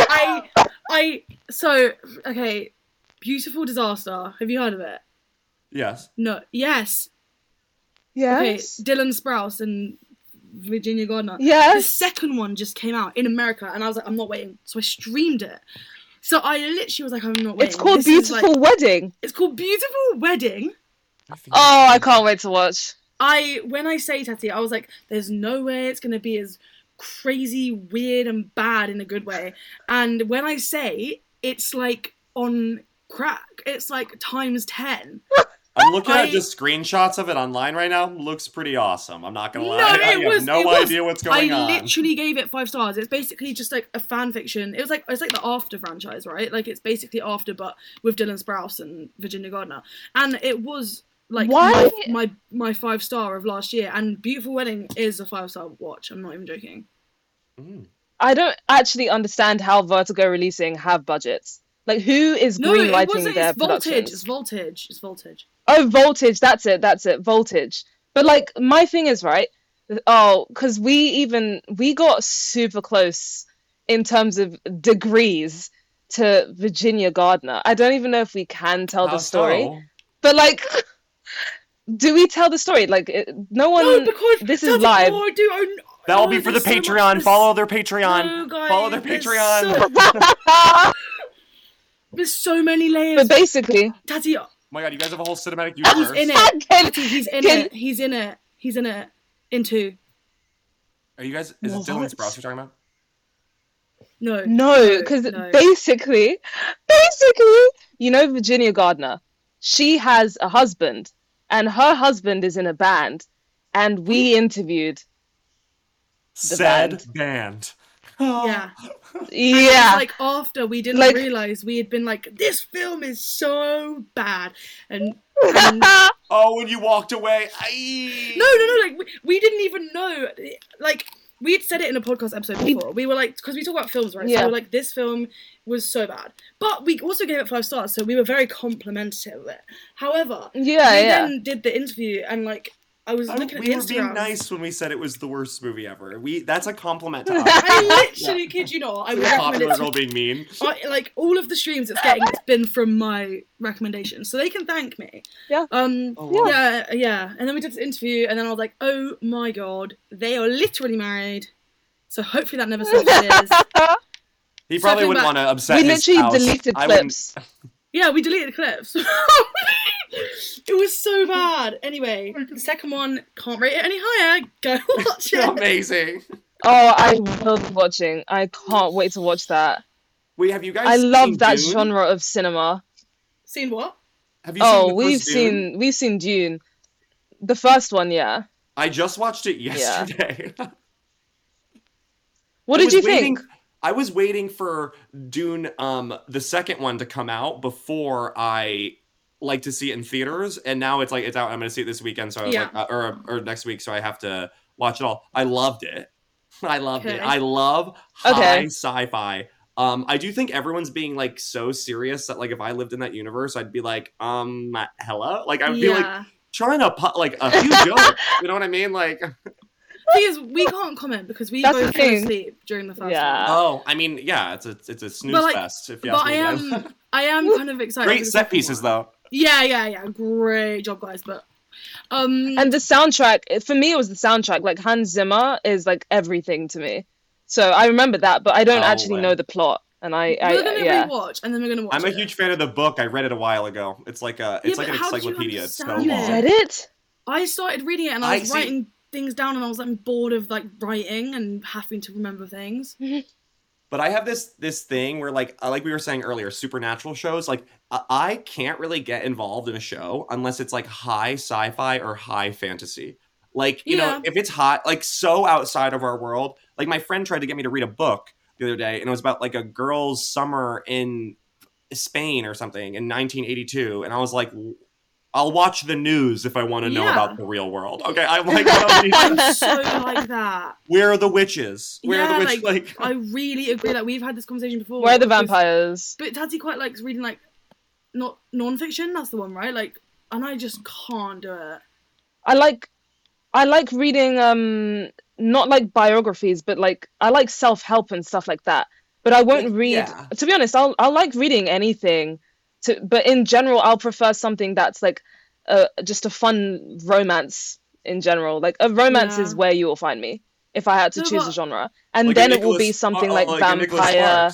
Speaker 5: Okay. Beautiful Disaster. Have you heard of it?
Speaker 4: Yes.
Speaker 5: No. Yes.
Speaker 3: Yes.
Speaker 5: Okay. Dylan Sprouse and Virginia Gardner.
Speaker 3: Yes.
Speaker 5: The second one just came out in America, and I was like, I'm not waiting. So I streamed it. So I literally was like, I'm not waiting.
Speaker 3: It's called Beautiful Wedding.
Speaker 5: It's called Beautiful Wedding.
Speaker 3: Oh, I can't wait to watch.
Speaker 5: When I say Tatty, I was like, there's no way it's going to be as crazy, weird, and bad in a good way. And when I say it's like on crack, it's like times 10.
Speaker 4: I'm looking at just screenshots of it online right now. Looks pretty awesome. I'm not gonna lie. I have no idea what's going on.
Speaker 5: I literally gave it 5 stars. It's basically just like a fan fiction. It's like the After franchise, right? Like it's basically After, but with Dylan Sprouse and Virginia Gardner. And it was like my 5-star of last year. And Beautiful Wedding is a 5-star watch. I'm not even joking.
Speaker 3: I don't actually understand how Vertigo releasing have budgets. Like, who is greenlighting their productions?
Speaker 5: It's Voltage.
Speaker 3: Oh, Voltage, that's it, Voltage. But, like, my thing is, right, because we got super close in terms of degrees to Virginia Gardner. I don't even know if we can tell the story. So? But, like, do we tell the story? Like, no one... No, because this is live.
Speaker 4: That will be for the Patreon. Follow their Patreon.
Speaker 5: No, guys,
Speaker 4: follow their Patreon.
Speaker 5: There's so many layers.
Speaker 3: But basically...
Speaker 5: Tatty...
Speaker 4: Oh my god, you guys have a whole cinematic universe.
Speaker 5: He's in it. He's in it. In 2.
Speaker 4: Are you guys? Is it Dylan Sprouse you're talking about?
Speaker 3: No, because basically, you know Virginia Gardner. She has a husband, and her husband is in a band, and we interviewed the
Speaker 4: band.
Speaker 5: Yeah.
Speaker 3: Yeah.
Speaker 5: And like after we didn't realize we had been like, this film is so bad, and
Speaker 4: oh, when you walked away,
Speaker 5: no, like we didn't even know, like we had said it in a podcast episode before. We were like, because we talk about films, right? Yeah. So we were like, this film was so bad, but we also gave it 5 stars, so we were very complimentary of it. However, we then did the interview, and like I was looking at the Instagram.
Speaker 4: We were being nice when we said it was the worst movie ever. That's a compliment to us.
Speaker 5: I literally kid you not. I would recommend it.
Speaker 4: Popular being mean.
Speaker 5: Like all of the streams it's getting, it's been from my recommendation, so they can thank me.
Speaker 3: Yeah.
Speaker 5: Yeah. And then we did this interview, and then I was like, oh my god, they are literally married. So hopefully that never surfaces.
Speaker 4: He probably wouldn't want to upset his spouse.
Speaker 3: We literally deleted clips.
Speaker 5: Yeah, we deleted clips. It was so bad. Anyway, the second one, can't rate it any higher. Go watch it.
Speaker 4: Amazing.
Speaker 3: Oh, I love watching. I can't wait to watch that.
Speaker 4: Wait, have you guys
Speaker 3: I love that
Speaker 4: Dune?
Speaker 3: genre of cinema.
Speaker 5: Seen what?
Speaker 4: Have you seen
Speaker 3: we've seen Dune. The first one, yeah.
Speaker 4: I just watched it yesterday. Yeah.
Speaker 3: What did you think?
Speaker 4: I was waiting for Dune, the second one, to come out before I like to see it in theaters, and now it's out. I'm going to see it this weekend, so I was like, or next week, so I have to watch it all. I loved it. I loved it. I love high sci-fi. I do think everyone's being like so serious that like if I lived in that universe, I'd be like, hello, like I'd be like trying to like a few jokes. You know what I mean? Like.
Speaker 5: Because we can't comment because we both fell asleep during the first one.
Speaker 4: Oh, I mean, yeah, it's a snooze fest. If you ask me.
Speaker 5: I am kind of excited.
Speaker 4: Great set pieces, though.
Speaker 5: Yeah. Great job, guys. But
Speaker 3: and the soundtrack, for me, it was the soundtrack. Like Hans Zimmer is like everything to me. So I remember that, but I don't actually know the plot. And we're
Speaker 5: gonna rewatch, and then we're gonna watch.
Speaker 4: I'm a huge fan of the book. I read it a while ago. It's like an encyclopedia. It's so long.
Speaker 3: You read it?
Speaker 5: I started reading it, and I was writing things down, and I was like bored of like writing and having to remember things.
Speaker 4: But I have this thing where like we were saying earlier, supernatural shows, like I can't really get involved in a show unless it's like high sci-fi or high fantasy. Like, you know, if it's hot, like so outside of our world. Like my friend tried to get me to read a book the other day, and it was about like a girl's summer in Spain or something in 1982, and I was like, I'll watch the news if I want to know about the real world. Okay, I'm like,
Speaker 5: I'm so like that.
Speaker 4: Where are the witches? Where are the witches? Like,
Speaker 5: I really agree. Like we've had this conversation before.
Speaker 3: Where are the vampires?
Speaker 5: But Tati quite likes reading like not non-fiction. That's the one, right? Like, and I just can't do it.
Speaker 3: I like reading not like biographies, but like I like self-help and stuff like that. But I won't read. To be honest, I'll like reading anything. But in general, I'll prefer something that's like just a fun romance in general. Like a romance is where you will find me if I had to choose a genre. And like then it will be something like vampire.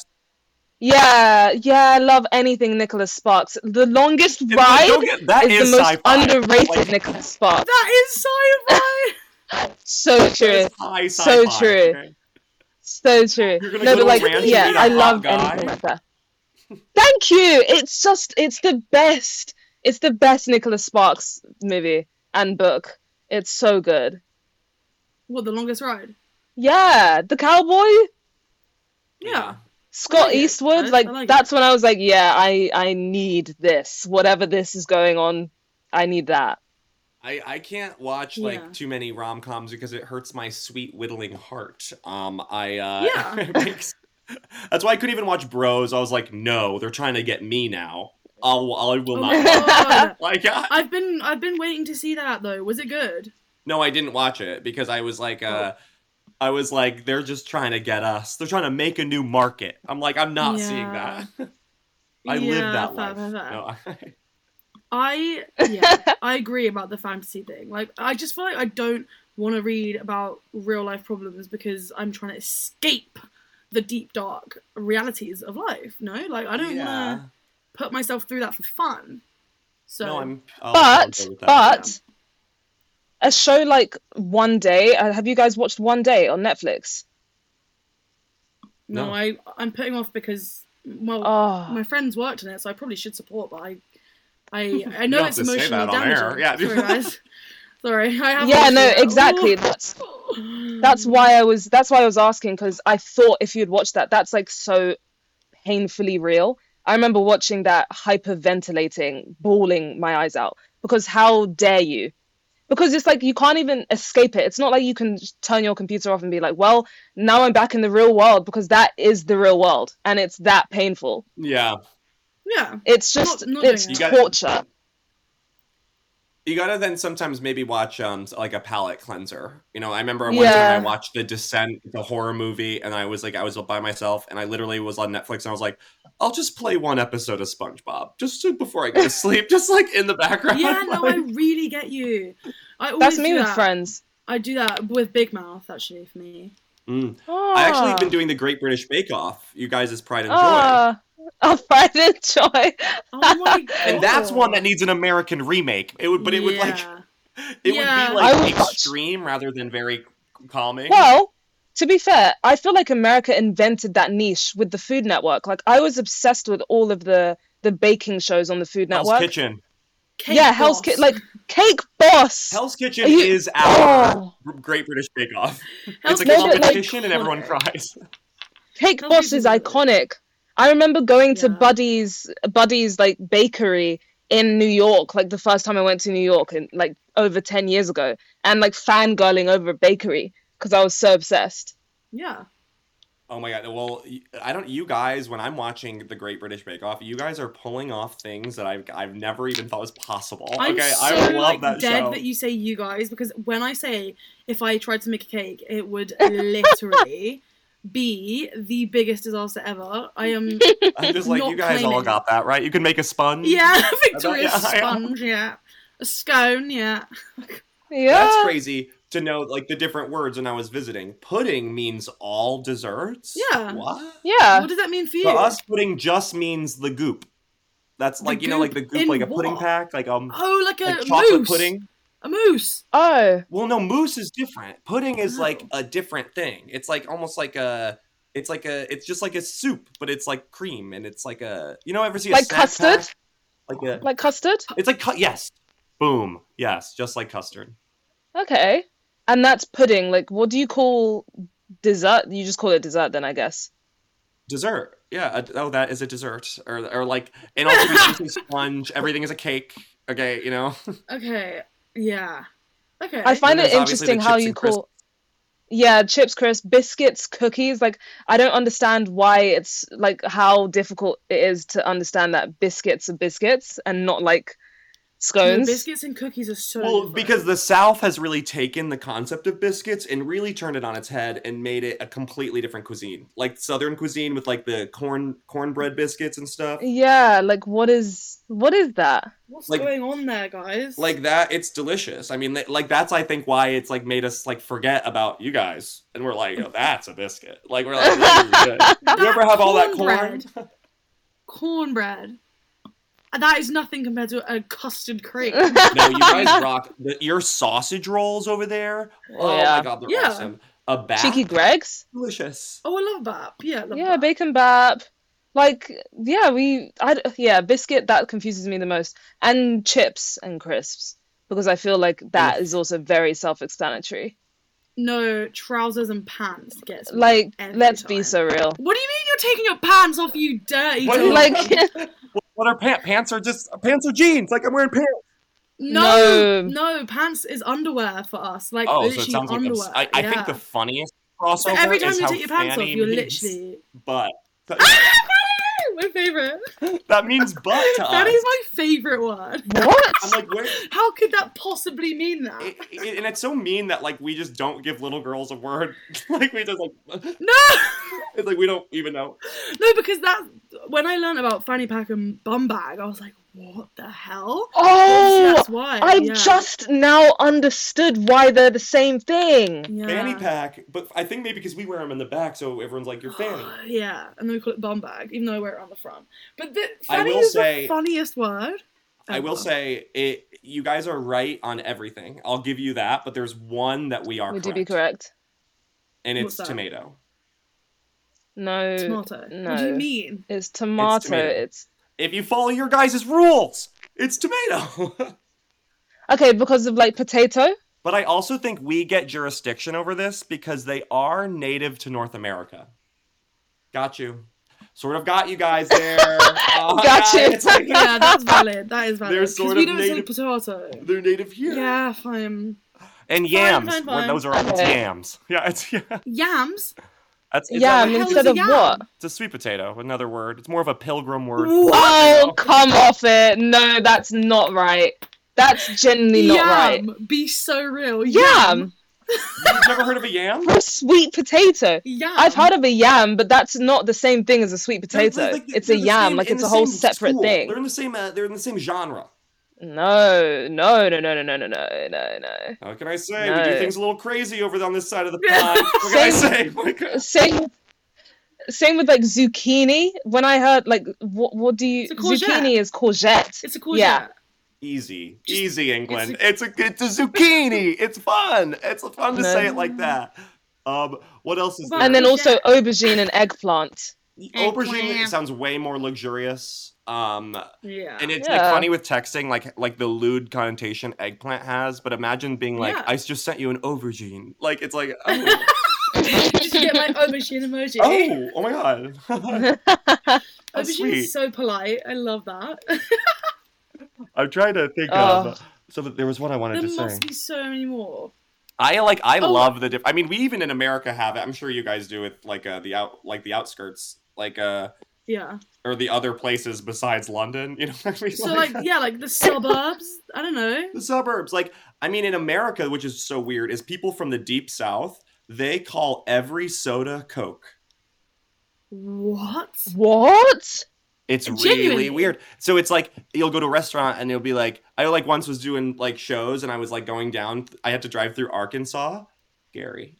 Speaker 3: Yeah, I love anything Nicholas Sparks. The Longest Ride is the most underrated Nicholas Sparks.
Speaker 5: That is sci-fi!
Speaker 3: So true. So true. Okay. So true. No, but like, I love anything like that. Thank you. It's the best. It's the best Nicholas Sparks movie and book. It's so good.
Speaker 5: What, The Longest Ride?
Speaker 3: Yeah, the cowboy.
Speaker 5: Yeah.
Speaker 3: Scott Eastwood. Like that's when I was like, I need this. Whatever this is going on, I need that.
Speaker 4: I can't watch like too many rom-coms because it hurts my sweet whittling heart. It makes. That's why I couldn't even watch Bros. I was like, no, they're trying to get me now. I will not. Like,
Speaker 5: I've been waiting to see that though. Was it good?
Speaker 4: No, I didn't watch it because I was like, they're just trying to get us. They're trying to make a new market. I'm like, I'm not seeing that. I live that life. No,
Speaker 5: I agree about the fantasy thing. Like, I just feel like I don't want to read about real life problems because I'm trying to escape the deep dark realities of life. No, like I don't want to put myself through that for fun. So,
Speaker 3: but a show like One Day. Have you guys watched One Day on Netflix?
Speaker 5: No, I'm putting off because my friends worked in it, so I probably should support. But I know it's emotionally damaging.
Speaker 4: Yeah.
Speaker 5: Sorry, guys. Sorry, I have.
Speaker 3: Yeah, no, exactly. That's why I was asking, because I thought if you'd watched that, that's like so painfully real. I remember watching that, hyperventilating, bawling my eyes out, because how dare you? Because it's like you can't even escape it. It's not like you can turn your computer off and be like, well, now I'm back in the real world, because that is the real world and it's that painful.
Speaker 4: Yeah.
Speaker 5: Yeah.
Speaker 3: It's just, it's torture.
Speaker 4: You gotta then sometimes maybe watch like a palate cleanser. You know, I remember one time I watched The Descent, the horror movie, and I was by myself, and I literally was on Netflix, and I was like, I'll just play one episode of SpongeBob just before I go to sleep, just like in the background.
Speaker 5: Yeah, no, I really get you.
Speaker 3: That's me with Friends.
Speaker 5: I do that with Big Mouth, actually, for me.
Speaker 4: I actually have been doing the Great British Bake Off. You guys' Pride and Joy.
Speaker 3: Oh, Pride and Joy.
Speaker 5: Oh my God.
Speaker 4: And that's one that needs an American remake. It would be like extreme rather than very calming.
Speaker 3: Well, to be fair, I feel like America invented that niche with the Food Network. Like, I was obsessed with all of the baking shows on the Food Network.
Speaker 4: Hell's Kitchen.
Speaker 3: Hell's Kitchen, like Cake Boss.
Speaker 4: Hell's Kitchen is our Great British Bake Off. It's a competition and everyone cries.
Speaker 3: Cake Boss is iconic. I remember going to Buddy's like bakery in New York, like the first time I went to New York, and like over 10 years ago, and like fangirling over a bakery because I was so obsessed.
Speaker 5: Yeah.
Speaker 4: Oh my God. Well, you guys, when I'm watching the Great British Bake Off, you guys are pulling off things that I've never even thought was possible.
Speaker 5: I
Speaker 4: love that show.
Speaker 5: That you say you guys, because when I say if I tried to make a cake, it would literally be the biggest disaster ever. I'm
Speaker 4: just like, you guys all got that, right? You can make a sponge.
Speaker 5: Yeah, Victoria's sponge, yeah. A scone, yeah.
Speaker 3: Yeah.
Speaker 4: That's crazy to know, like, the different words when I was visiting. Pudding means all desserts?
Speaker 5: Yeah.
Speaker 4: What?
Speaker 3: Yeah.
Speaker 5: What does that mean for you?
Speaker 4: For us, pudding just means the goop. That's like, like the goop, like a pudding pack, like
Speaker 5: like a
Speaker 4: chocolate
Speaker 5: mousse.
Speaker 4: Pudding.
Speaker 5: A mousse.
Speaker 3: Oh.
Speaker 4: Well, no, mousse is different. Pudding is like a different thing. It's like almost like it's just like a soup, but it's like cream, and it's like ever see a
Speaker 3: like
Speaker 4: snack
Speaker 3: custard?
Speaker 4: Pack?
Speaker 3: Like custard?
Speaker 4: It's like yes. Boom. Yes, just like custard.
Speaker 3: Okay. And that's pudding. Like, what do you call dessert? You just call it dessert then, I guess.
Speaker 4: Dessert. Yeah. That is a dessert. Or like, and also we sponge. Everything is a cake. Okay,
Speaker 5: Okay. Yeah. Okay.
Speaker 3: I find it interesting how you call... Yeah, chips, crisps, biscuits, cookies. Like, I don't understand why it's, like, how difficult it is to understand that biscuits are biscuits and not, like, scones.
Speaker 5: No, biscuits and cookies are so different.
Speaker 4: Because the South has really taken the concept of biscuits and really turned it on its head and made it a completely different cuisine. Like Southern cuisine with like the cornbread biscuits and stuff.
Speaker 3: Yeah, like what is that?
Speaker 5: What's going on there, guys?
Speaker 4: Like that, it's delicious. I mean, like that's I think why it's like made us like forget about you guys, and we're like, oh, that's a biscuit. Like we're like, you ever have all that corn?
Speaker 5: Cornbread. That is nothing compared to a custard cream.
Speaker 4: No, you guys rock. Your sausage rolls over there. Oh my God, they're awesome. A bap.
Speaker 3: Cheeky Greg's.
Speaker 4: Delicious.
Speaker 5: Oh, I love bap. Yeah,
Speaker 3: bap. Bacon bap. Like, biscuit, that confuses me the most. And chips and crisps. Because I feel like that is also very self-explanatory.
Speaker 5: No, trousers and pants gets me
Speaker 3: like, let's be so real.
Speaker 5: What do you mean you're taking your pants off, you dirty dog?
Speaker 3: Like...
Speaker 4: What are pants? Pants are jeans. Like I'm wearing pants.
Speaker 5: No, pants is underwear for us. Like literally so it sounds underwear.
Speaker 4: Like I think the funniest crossover
Speaker 5: so every time
Speaker 4: is
Speaker 5: you
Speaker 4: how
Speaker 5: take your pants off, you're literally
Speaker 4: butt.
Speaker 5: My favorite.
Speaker 4: That means butt to us.
Speaker 5: That is my favorite word.
Speaker 3: What?
Speaker 4: I'm like, where?
Speaker 5: How could that possibly mean that?
Speaker 4: And it's so mean that like we just don't give little girls a word. Like we just like
Speaker 5: no.
Speaker 4: It's like we don't even know.
Speaker 5: No, because that when I learned about fanny pack and bum bag, I was like, what the hell?
Speaker 3: Oh,
Speaker 5: that's why.
Speaker 3: I've just now understood why they're the same thing.
Speaker 5: Yeah.
Speaker 4: Fanny pack, but I think maybe because we wear them in the back, so everyone's like, your fanny.
Speaker 5: Yeah, and then we call it bum bag, even though I wear it on the front. But fanny is the funniest word.
Speaker 4: I will say it. You guys are right on everything. I'll give you that. But there's one that we are.
Speaker 3: Would
Speaker 4: correct.
Speaker 3: you be correct?
Speaker 4: And it's tomato.
Speaker 3: No.
Speaker 5: Tomato.
Speaker 3: No.
Speaker 5: What do you mean?
Speaker 3: It's tomato. It's
Speaker 4: if you follow your guys' rules, it's tomato.
Speaker 3: Okay, because of like potato.
Speaker 4: But I also think we get jurisdiction over this because they are native to North America. Got you. Sort of got you guys there.
Speaker 3: Got you.
Speaker 5: Like, yeah, that's valid. That is valid.
Speaker 4: They're sort of
Speaker 5: we don't
Speaker 4: native,
Speaker 5: say potato.
Speaker 4: They're native here.
Speaker 5: Yeah, fine.
Speaker 4: And yams.
Speaker 5: Fine.
Speaker 4: Those are it's yams. Yeah, it's
Speaker 5: Yams?
Speaker 4: It's
Speaker 3: yam instead of what?
Speaker 4: It's a sweet potato, another word. It's more of a pilgrim word.
Speaker 3: Oh, come off it. No, that's not right. That's genuinely not right.
Speaker 5: Be so real.
Speaker 3: Yam.
Speaker 4: You've never heard of a yam?
Speaker 3: For a sweet potato.
Speaker 5: Yam.
Speaker 3: I've heard of a yam, but that's not the same thing as a sweet potato. It's a yam, like it's a whole separate thing.
Speaker 4: They're in the same. They're in the same genre.
Speaker 3: No.
Speaker 4: How can I say?
Speaker 3: No.
Speaker 4: We do things a little crazy over on this side of the pond. What can I say?
Speaker 3: Same with like zucchini. When I heard like, what do you? Zucchini is courgette.
Speaker 5: It's a courgette.
Speaker 3: Yeah.
Speaker 4: Easy, England. It's a zucchini. It's fun. It's fun to say it like that. What else is there?
Speaker 3: And then also aubergine and eggplant.
Speaker 4: Aubergine sounds way more luxurious.
Speaker 5: Yeah.
Speaker 4: And it's like funny with texting, like the lewd connotation eggplant has. But imagine being like, I just sent you an aubergine. Like it's like, oh.
Speaker 5: Just get my aubergine emoji.
Speaker 4: Oh my god.
Speaker 5: Aubergine is so polite. I love that.
Speaker 4: I'm trying to think of. So there was one I wanted to say.
Speaker 5: There must be so many more.
Speaker 4: I love the I mean, we even in America have it. I'm sure you guys do with like the outskirts, like
Speaker 5: yeah,
Speaker 4: or the other places besides London. You know what I mean?
Speaker 5: So like the suburbs. I don't know.
Speaker 4: The suburbs, like I mean, in America, which is so weird, is people from the deep south. They call every soda Coke.
Speaker 5: What?
Speaker 4: It's really weird. So it's like you'll go to a restaurant and you'll be like, I like once was doing like shows and I was like going down. I had to drive through Arkansas. Scary.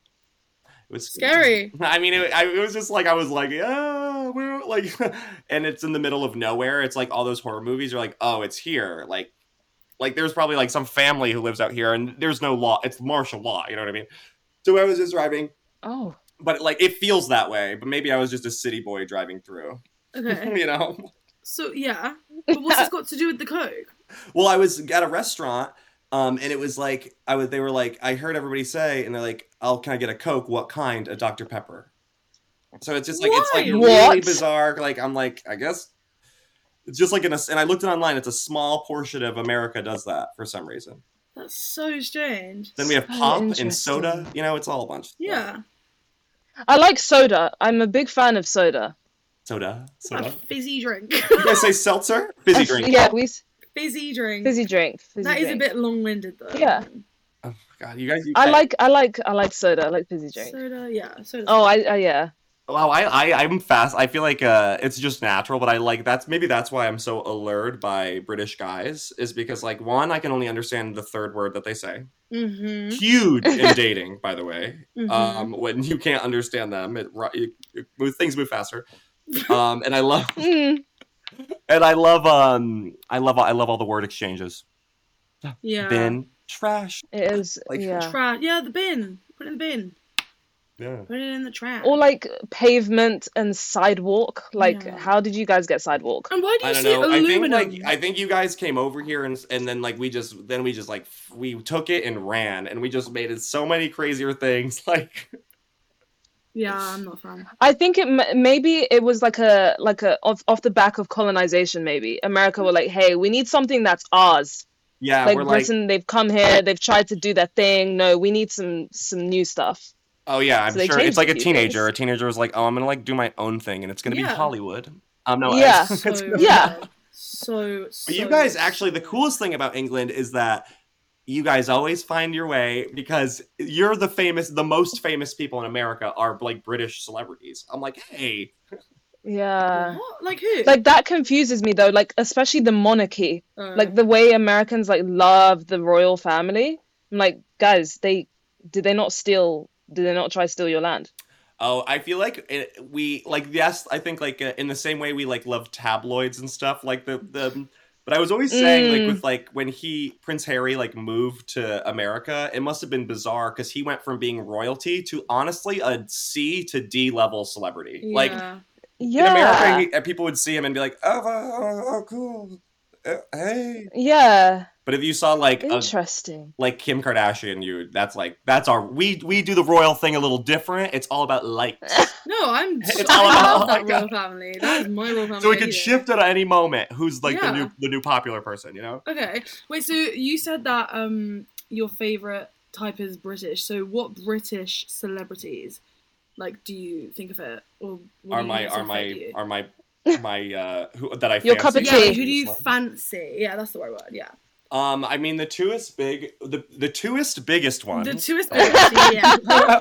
Speaker 4: It was
Speaker 5: scary.
Speaker 4: I mean, it was just like I was like, yeah, we're like, and it's in the middle of nowhere. It's like all those horror movies are like, oh, it's here. Like there's probably like some family who lives out here and there's no law. It's martial law. You know what I mean? So I was just driving.
Speaker 3: Oh.
Speaker 4: But like it feels that way. But maybe I was just a city boy driving through.
Speaker 5: Okay.
Speaker 4: You know?
Speaker 5: So, yeah. But what's this got to do with the Coke?
Speaker 4: Well, I was at a restaurant, and it was like, they were like, I heard everybody say, and they're like, can I get a Coke? What kind? A Dr. Pepper. So it's just like, it's like really bizarre. Like, I'm like, I guess it's just like and I looked it online. It's a small portion of America does that for some reason.
Speaker 5: That's so strange.
Speaker 4: Then we have pop and soda. You know, it's all a bunch.
Speaker 5: Yeah.
Speaker 3: I like soda. I'm a big fan of soda.
Speaker 4: Soda.
Speaker 5: A fizzy drink.
Speaker 4: You guys say seltzer? Fizzy drink.
Speaker 3: Yeah,
Speaker 5: fizzy drink.
Speaker 3: Fizzy drink.
Speaker 5: That is a bit long-winded though.
Speaker 3: Yeah.
Speaker 4: Oh god, you guys.
Speaker 3: I like soda. I like fizzy drink.
Speaker 5: Soda, yeah. Soda.
Speaker 3: Oh, yeah.
Speaker 4: Wow, I'm fast. I feel like it's just natural, but I like that's why I'm so allured by British guys is because like one, I can only understand the third word that they say.
Speaker 5: Mm-hmm.
Speaker 4: Huge in dating, by the way.
Speaker 5: Mm-hmm.
Speaker 4: When you can't understand them, things move faster. And I love, and I love all the word exchanges.
Speaker 5: Yeah.
Speaker 4: Bin, trash.
Speaker 3: It is.
Speaker 4: Like,
Speaker 3: yeah.
Speaker 5: Trash. Yeah, the bin. Put it in the bin.
Speaker 4: Yeah.
Speaker 5: Put it in the trash.
Speaker 3: Or like pavement and sidewalk. Like, how did you guys get sidewalk?
Speaker 5: And why do you say aluminum?
Speaker 4: I think you guys came over here and then like we just like we took it and ran and we just made it so many crazier things like.
Speaker 5: Yeah, I'm not a fan.
Speaker 3: I think maybe it was like a off the back of colonization. Maybe America were like, hey, we need something that's ours.
Speaker 4: Yeah,
Speaker 3: like Britain, they've come here, they've tried to do their thing. No, we need some new stuff.
Speaker 4: Oh yeah, I'm sure it's like a teenager. A teenager was like, oh, I'm gonna like do my own thing, and it's gonna be Hollywood. No,
Speaker 3: yeah,
Speaker 5: So
Speaker 4: but you guys actually, the coolest thing about England is that you guys always find your way because you're the most famous people in America are like British celebrities. I'm like, hey.
Speaker 3: Yeah.
Speaker 5: What? Like who?
Speaker 3: Like that confuses me though. Like especially the monarchy. Like the way Americans like love the royal family. I'm like, guys, did they not try to steal your land?
Speaker 4: Oh, I feel like I think like in the same way we like love tabloids and stuff, like the But I was always saying, with when Prince Harry moved to America, it must have been bizarre because he went from being royalty to honestly a C to D level celebrity.
Speaker 5: Yeah.
Speaker 4: In America, people would see him and be like, "Oh, cool, hey."
Speaker 3: Yeah.
Speaker 4: But if you saw
Speaker 3: interesting,
Speaker 4: Kim Kardashian, that's our we do the royal thing a little different. It's all about likes.
Speaker 5: No, I love that royal family. That is my royal family.
Speaker 4: So we could shift at any moment. Who's the new popular person?
Speaker 5: Okay, wait. So you said that your favorite type is British. So what British celebrities do you think of it, or
Speaker 4: are my who that I fancy?
Speaker 3: Your cup of tea.
Speaker 5: Yeah, who do you fancy? Yeah, that's the right word. Yeah.
Speaker 4: I mean the twoest biggest one.
Speaker 5: The twoest biggest, yeah.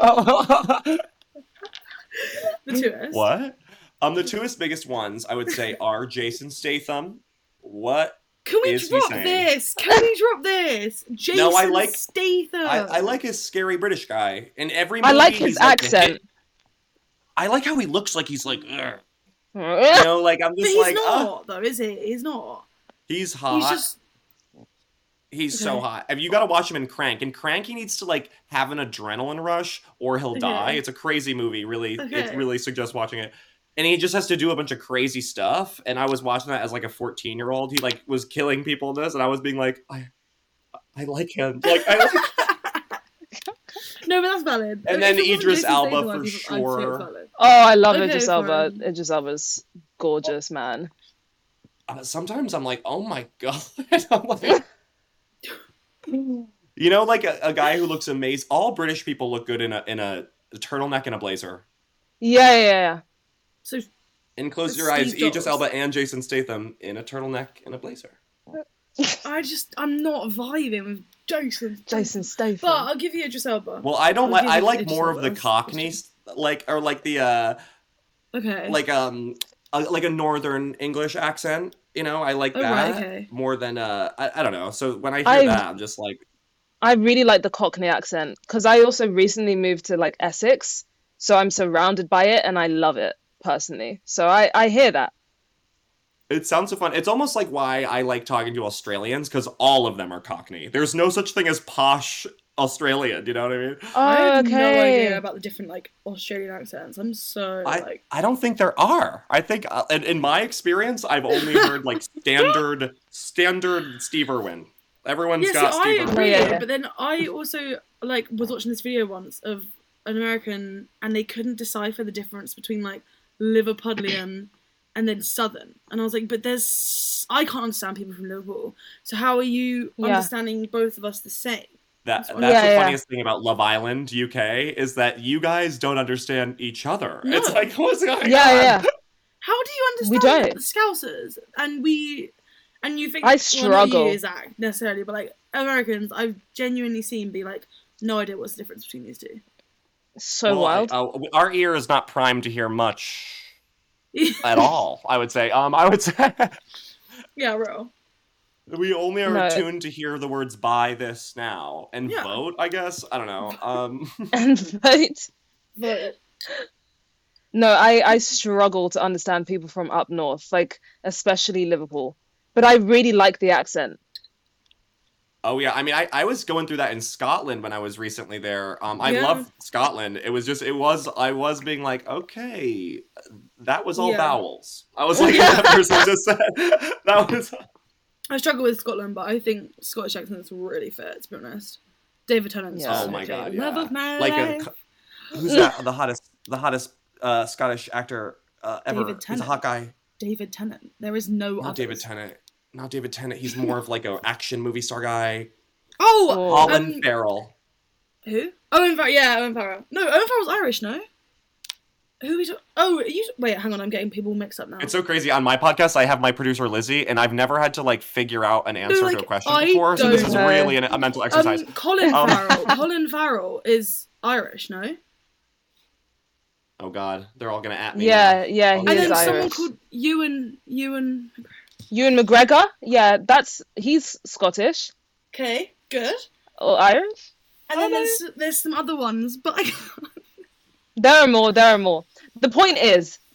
Speaker 5: The twoest.
Speaker 4: What? The twoest biggest ones I would say are Jason Statham. What?
Speaker 5: Can we drop this? Jason Statham.
Speaker 4: I like his scary British guy. In every movie,
Speaker 3: I like his accent.
Speaker 4: I like how he looks like he's like, ugh. I'm just
Speaker 5: but he's not, though, is he? He's not.
Speaker 4: He's hot. He's so hot. You got to watch him in Crank. In Crank, he needs to have an adrenaline rush or he'll die. It's a crazy movie. Really, it really suggests watching it. And he just has to do a bunch of crazy stuff. And I was watching that as a 14-year-old. He was killing people in this, and I was being like, I like him.
Speaker 5: No, but that's valid.
Speaker 4: And then Idris Elba for sure.
Speaker 3: Oh, I love Idris Elba. Idris Elba's gorgeous, man.
Speaker 4: Sometimes I'm like, oh my god. I'm like, a guy who looks amazing. All British people look good in a turtleneck and a blazer.
Speaker 3: Yeah.
Speaker 5: So,
Speaker 4: and close your eyes, Idris Elba and Jason Statham in a turtleneck and a blazer.
Speaker 5: I'm not vibing with Jason Statham. But I'll give you Idris Elba.
Speaker 4: Well, I don't like. I like more of the Cockneys, the like a Northern English accent. I like that more than I don't know. So when I hear that, I'm just like,
Speaker 3: I really like the Cockney accent because I also recently moved to Essex, so I'm surrounded by it and I love it personally. So I hear that.
Speaker 4: It sounds so fun. It's almost like why I like talking to Australians, because all of them are Cockney. There's no such thing as posh Australian, you know what I mean?
Speaker 5: I have no idea about the different Australian accents. I'm so
Speaker 4: I don't think there are. I think in my experience, I've only heard standard Steve Irwin. Everyone's got Steve Irwin.
Speaker 5: I agree, but then I also was watching this video once of an American, and they couldn't decipher the difference between Liverpudlian and then Southern, and I was like, but I can't understand people from Liverpool, so how are you understanding both of us the same?
Speaker 4: That's the funniest thing about Love Island UK is that you guys don't understand each other. No. It's like, what's going on?
Speaker 3: Yeah.
Speaker 5: How do you understand the Scousers? And you think
Speaker 3: I struggle.
Speaker 5: Well, not you, Zach, necessarily, but Americans, I've genuinely seen be no idea what's the difference between these two.
Speaker 3: So wild.
Speaker 4: Our ear is not primed to hear much at all. I would say.
Speaker 5: Yeah, bro.
Speaker 4: We only are tuned to hear the words "buy this now" and vote. I guess I don't know.
Speaker 3: And vote. No, I struggle to understand people from up north, especially Liverpool. But I really like the accent.
Speaker 4: Oh yeah, I mean, I was going through that in Scotland when I was recently there. I love Scotland. I was being like, okay, that was all vowels. I was like, that person just said that was.
Speaker 5: I struggle with Scotland, but I think Scottish accent's really fit, to be honest. David Tennant's
Speaker 4: oh my god,
Speaker 5: love of my life.
Speaker 4: Who's that? The hottest Scottish actor ever.
Speaker 5: David Tennant.
Speaker 4: He's a hot guy.
Speaker 5: David Tennant. There is no
Speaker 4: Not David Tennant. Not David Tennant. He's more of an action movie star guy.
Speaker 5: Oh,
Speaker 4: Colin Farrell.
Speaker 5: Who? Owen Farrell. Yeah, Owen Farrell. No, Owen Farrell's Irish, no? Who are we talking? Wait, hang on, I'm getting people mixed up now.
Speaker 4: It's so crazy. On my podcast, I have my producer Lizzie, and I've never had to figure out an answer to a question before. So this is really a mental exercise.
Speaker 5: Colin Farrell. Colin Farrell is Irish, no?
Speaker 4: Oh God, they're all gonna at me.
Speaker 3: Yeah,
Speaker 4: now.
Speaker 3: yeah. He
Speaker 5: and
Speaker 3: is
Speaker 5: then
Speaker 3: Irish.
Speaker 5: someone called Ewan
Speaker 3: McGregor. Yeah, he's Scottish.
Speaker 5: Okay, good.
Speaker 3: Or Irish.
Speaker 5: And then there's some other ones, but I can't.
Speaker 3: There are more. The point is,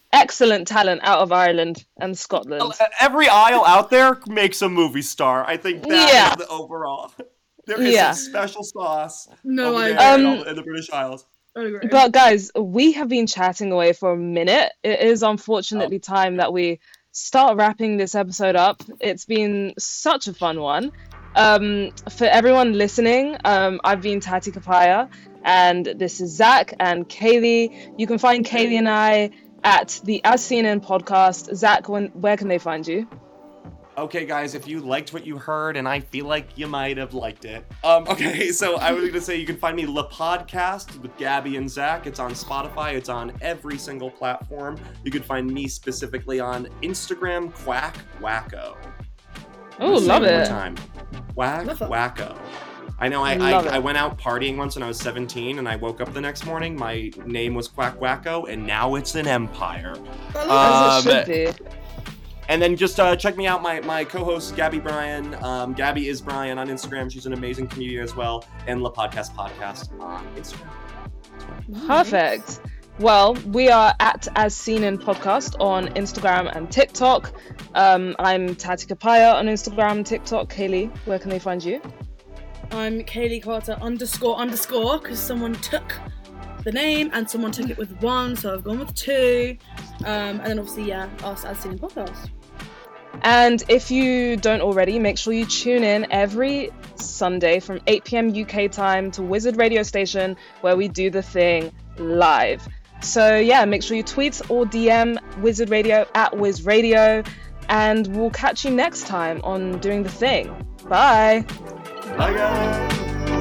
Speaker 3: excellent talent out of Ireland and Scotland.
Speaker 4: Every Isle out there makes a movie star. I think that is the overall. There is some special sauce in the British Isles.
Speaker 3: But guys, we have been chatting away for a minute. It is unfortunately time that we start wrapping this episode up. It's been such a fun one. For everyone listening, I've been Tati Kapaya, and this is Zach and Kaylee. You can find Kaylee and I at the As Seen In podcast. Zach, where can they find you?
Speaker 4: Okay, guys, if you liked what you heard, and I feel like you might have liked it. Okay, so I was going to say you can find me Le Podcast with Gabby and Zach. It's on Spotify. It's on every single platform. You can find me specifically on Instagram, Quack Wacko.
Speaker 3: Oh, love it.
Speaker 4: One more time. Quack Wacko. I know I went out partying once when I was 17, and I woke up the next morning. My name was Quack Wacko, and now it's an empire.
Speaker 3: As it should be.
Speaker 4: And then just check me out, my co-host, Gabby Bryan. Gabby is Bryan on Instagram. She's an amazing comedian as well. And La Podcast on Instagram.
Speaker 3: Perfect. Well, we are at As Seen In Podcast on Instagram and TikTok. I'm Tati Kapaya on Instagram, TikTok. Kaylee, where can they find you?
Speaker 5: I'm Kaylee Carter __ because someone took the name and someone took it with one, so I've gone with two. And then obviously, us As Seen In Podcast.
Speaker 3: And if you don't already, make sure you tune in every Sunday from 8 p.m. UK time to Wizard Radio Station, where we do the thing live. So make sure you tweet or DM Wizard Radio at Wiz Radio, and we'll catch you next time on Doing the Thing. Bye.
Speaker 4: Bye, guys.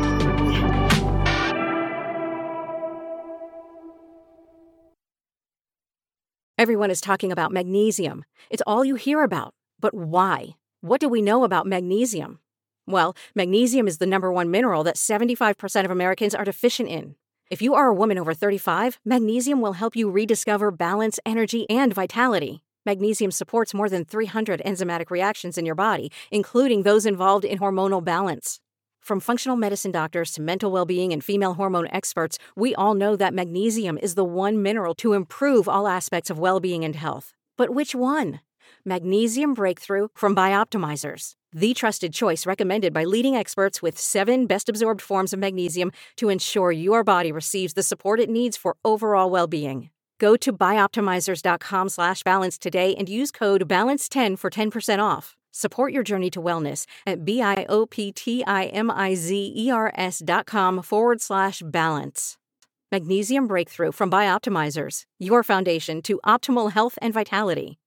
Speaker 6: Everyone is talking about magnesium. It's all you hear about. But why? What do we know about magnesium? Well, magnesium is the #1 mineral that 75% of Americans are deficient in. If you are a woman over 35, magnesium will help you rediscover balance, energy, and vitality. Magnesium supports more than 300 enzymatic reactions in your body, including those involved in hormonal balance. From functional medicine doctors to mental well-being and female hormone experts, we all know that magnesium is the one mineral to improve all aspects of well-being and health. But which one? Magnesium Breakthrough from Bioptimizers, the trusted choice recommended by leading experts with 7 best-absorbed forms of magnesium to ensure your body receives the support it needs for overall well-being. Go to bioptimizers.com/balance today and use code BALANCE10 for 10% off. Support your journey to wellness at bioptimizers.com/balance. Magnesium Breakthrough from Bioptimizers, your foundation to optimal health and vitality.